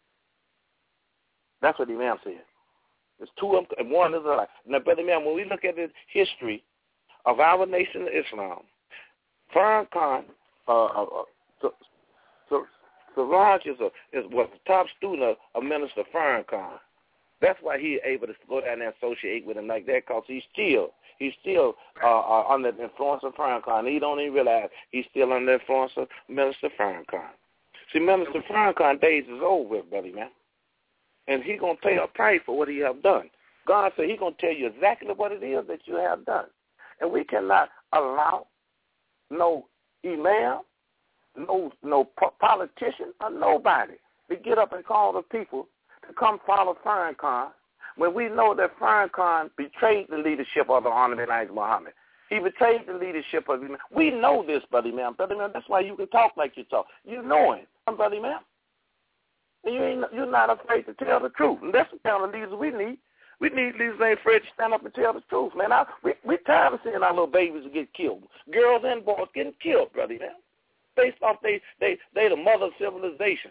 That's what the Imam said. There's two of them, and one is a liar. Now, brother man, when we look at the history of our nation of Islam, Farrakhan, Uh, uh, so, so Minister Raj is, a, is was the top student of, of Minister Farrakhan. That's why he's able to go down there and associate with him like that, because he's still, he's still uh, uh, under the influence of Farrakhan. He don't even realize he's still under the influence of Minister Farrakhan. See, Minister Farrakhan days is over with, buddy, man. And he's going to pay a price for what he have done. God said he's going to tell you exactly what it is that you have done. And we cannot allow no imam, no no politician, or nobody to get up and call the people to come follow Farrakhan when we know that Farrakhan betrayed the leadership of the Honorable Elijah Muhammad. He betrayed the leadership of him. We know this, buddy man. Buddy man, that's why you can talk like you talk. You know him, buddy man. And you ain't, you're not afraid to tell the truth. And that's the kind of leaders we need. We need leaders ain't afraid to stand up and tell the truth, man. I, we we tired of seeing our little babies get killed. Girls and boys getting killed, buddy man. Based off they they they the mother of civilization.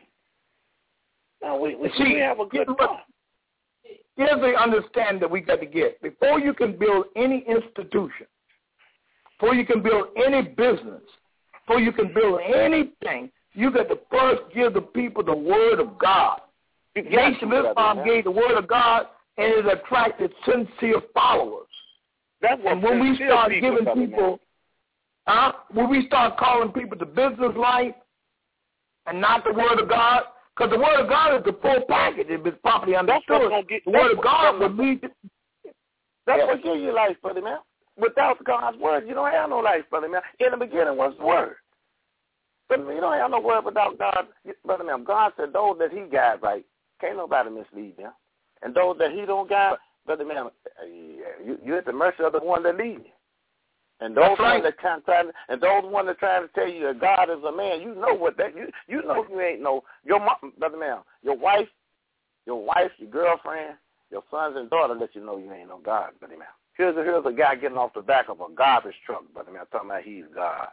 Now we we, See, we have a good thought. Here's the understanding that we got to get. Before you can build any institution, before you can build any business, before you can build anything, you got to first give the people the word of God. The Nation of Islam gave the word of God, and it attracted sincere followers. That's what and when we start people giving people, uh, when we start calling people to business life and not the word of God, because the word of God is the full package if it's properly understood. Get, the word of God will lead to... That's what gives you life, brother man. Without God's word, you don't have no life, brother man. In the beginning was the word. But you don't have no word without God, brother man. God said those that he guide right, can't nobody mislead them. And those that he don't guide, brother man, you, you're at the mercy of the one that leads you. And those right. ones that try, try, and those ones that trying to tell you that God is a man, you know what that you you know you ain't no your mom, brother man, your wife, your wife, your girlfriend, your sons and daughters let you know you ain't no God, brother man. Here's a here's a guy getting off the back of a garbage truck, brother man, talking about he's God.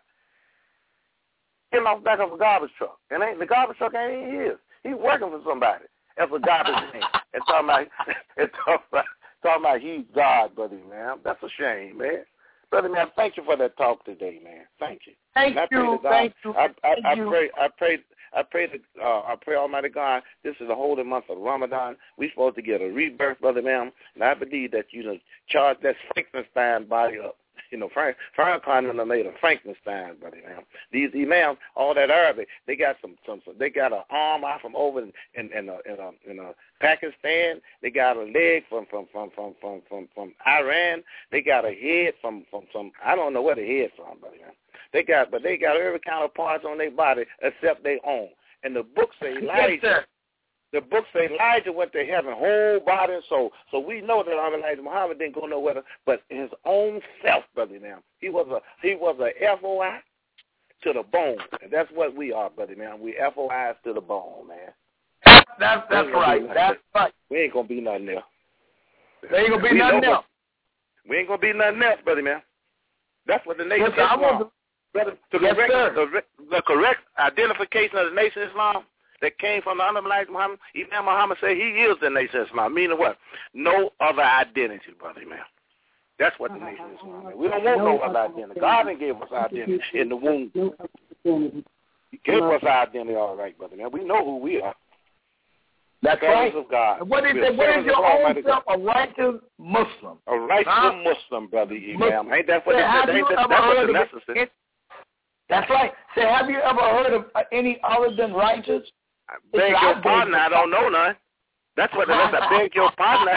Getting off the back of a garbage truck, and ain't the garbage truck ain't even his. He's working for somebody. That's a garbage man. And talking about and talking about talking about he's God, buddy man. That's a shame, man. Brother man, thank you for that talk today, man. Thank you. Thank you. Thank you. I, I, thank I you. pray. I pray. I pray that uh, I pray, Almighty God. This is the holy month of Ramadan. We're supposed to get a rebirth, brother man. And I believe that you know charge that Frankenstein body up. You know, Frank Farrakhan and made a Frankenstein, buddy man. These imams, all that Arabic, they got some, some, some they got an arm out from over in in in, uh, in, uh, in uh, Pakistan. They got a leg from from from from from from, from Iran. They got a head from from some I don't know where the head from, buddy man. They got but they got every kind of parts on their body except their own. And the book say Elijah. Yes, The book say Elijah went to heaven, whole body and soul. So we know that Elijah Muhammad didn't go nowhere, but his own self, brother. Now he was a he was a F O I to the bone, and that's what we are, brother. Man, we F O Is to the bone, man. That's that's, that's right. That's right. We ain't gonna be nothing else. There ain't gonna be we nothing else. We ain't gonna be nothing else, brother. Man, that's what the nation yes, Islam. I to, brother, the yes, correct sir. the, the correct identification of the nation Islam that came from the Honorable Elijah Muhammad, Imam Muhammad said he is the nation of Islam. Meaning what? No other identity, brother, man. That's what the nation is, Islam. We don't want no other identity. God didn't give us identity in the womb. He gave us our identity all right, brother, man. We know who we are. That's right. Of God. What is, it, what is your own self? A righteous Muslim. A righteous huh? Muslim, brother, Imam. Muslim. Ain't that what yeah, they, ain't that, that's what the necessary? That's right. Say, have you ever heard of any other than righteous? I beg it's your pardon, I don't know none. That's what it is. I beg your pardon.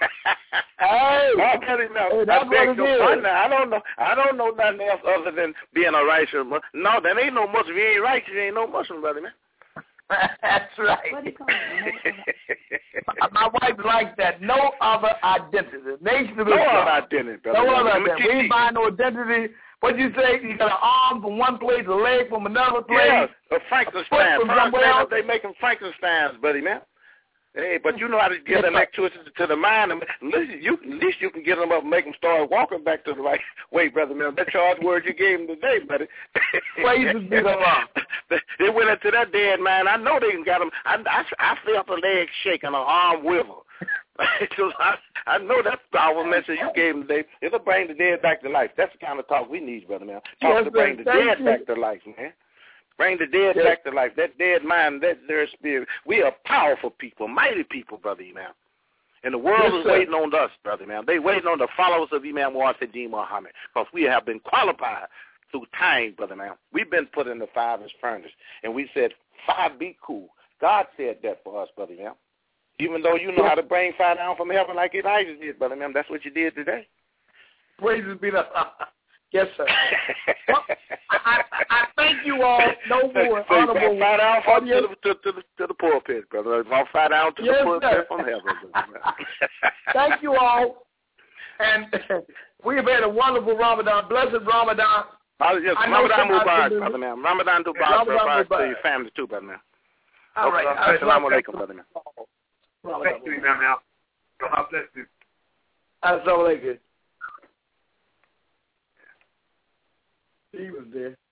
Hey, I, hey, I beg your pardon. I don't know. I don't know nothing else other than being a righteous Muslim. No, that ain't no Muslim. You ain't righteous. You ain't no Muslim, brother, man. That's right. What do you call it? My wife likes that. No other identity. Nation of no Islam. other identity, brother. No other identity. We ain't buying no identity. What you say? You got an arm from one place, a leg from another place. Yeah, a Frankenstein. Frankenstein, they making Frankensteins, buddy, man. Hey, but you know how to get electricity to the mind. At least you, at least you can get them up and make them start walking back to the right way, brother, man. That charge word you gave them today, buddy. Praises be the Lord. They went into that dead man. I know they got them. I, I, I felt a leg shake and an arm wivel. I, I know that's the power message you gave them today. It'll bring the dead back to life. That's the kind of talk we need, brother, man. Talk yes, to bring the dead you. back to life, man. Bring the dead yes. back to life. That dead mind, that their spirit. We are powerful people, mighty people, Brother Imam. And the world yes, is waiting on us, Brother Imam. They waiting on the followers of Imam Wahiduddin Muhammad, because we have been qualified through time, Brother Imam. We've been put in the fire's furnace, and we said, fire be cool. God said that for us, Brother Imam. Even though you know yes. how to bring fire down from heaven like Elijah did, Brother Imam, that's what you did today. Praises be to yes, sir. Well, I, I, I thank you all. No more so honorable. Fire down from to, the, to, to, the, to the pulpit, brother. I'll fire down to yes, the pulpit sir. from heaven. Thank you all. And we've had a wonderful Ramadan. Blessed Ramadan. Oh, yes, Ramadan Mubarak, brother man. Ramadan Mubarak, brother, to your family too, brother man. All right. Assalamu alaikum, brother man. Thank you, Imam. Now, God bless you. Assalamu alaikum. He was there.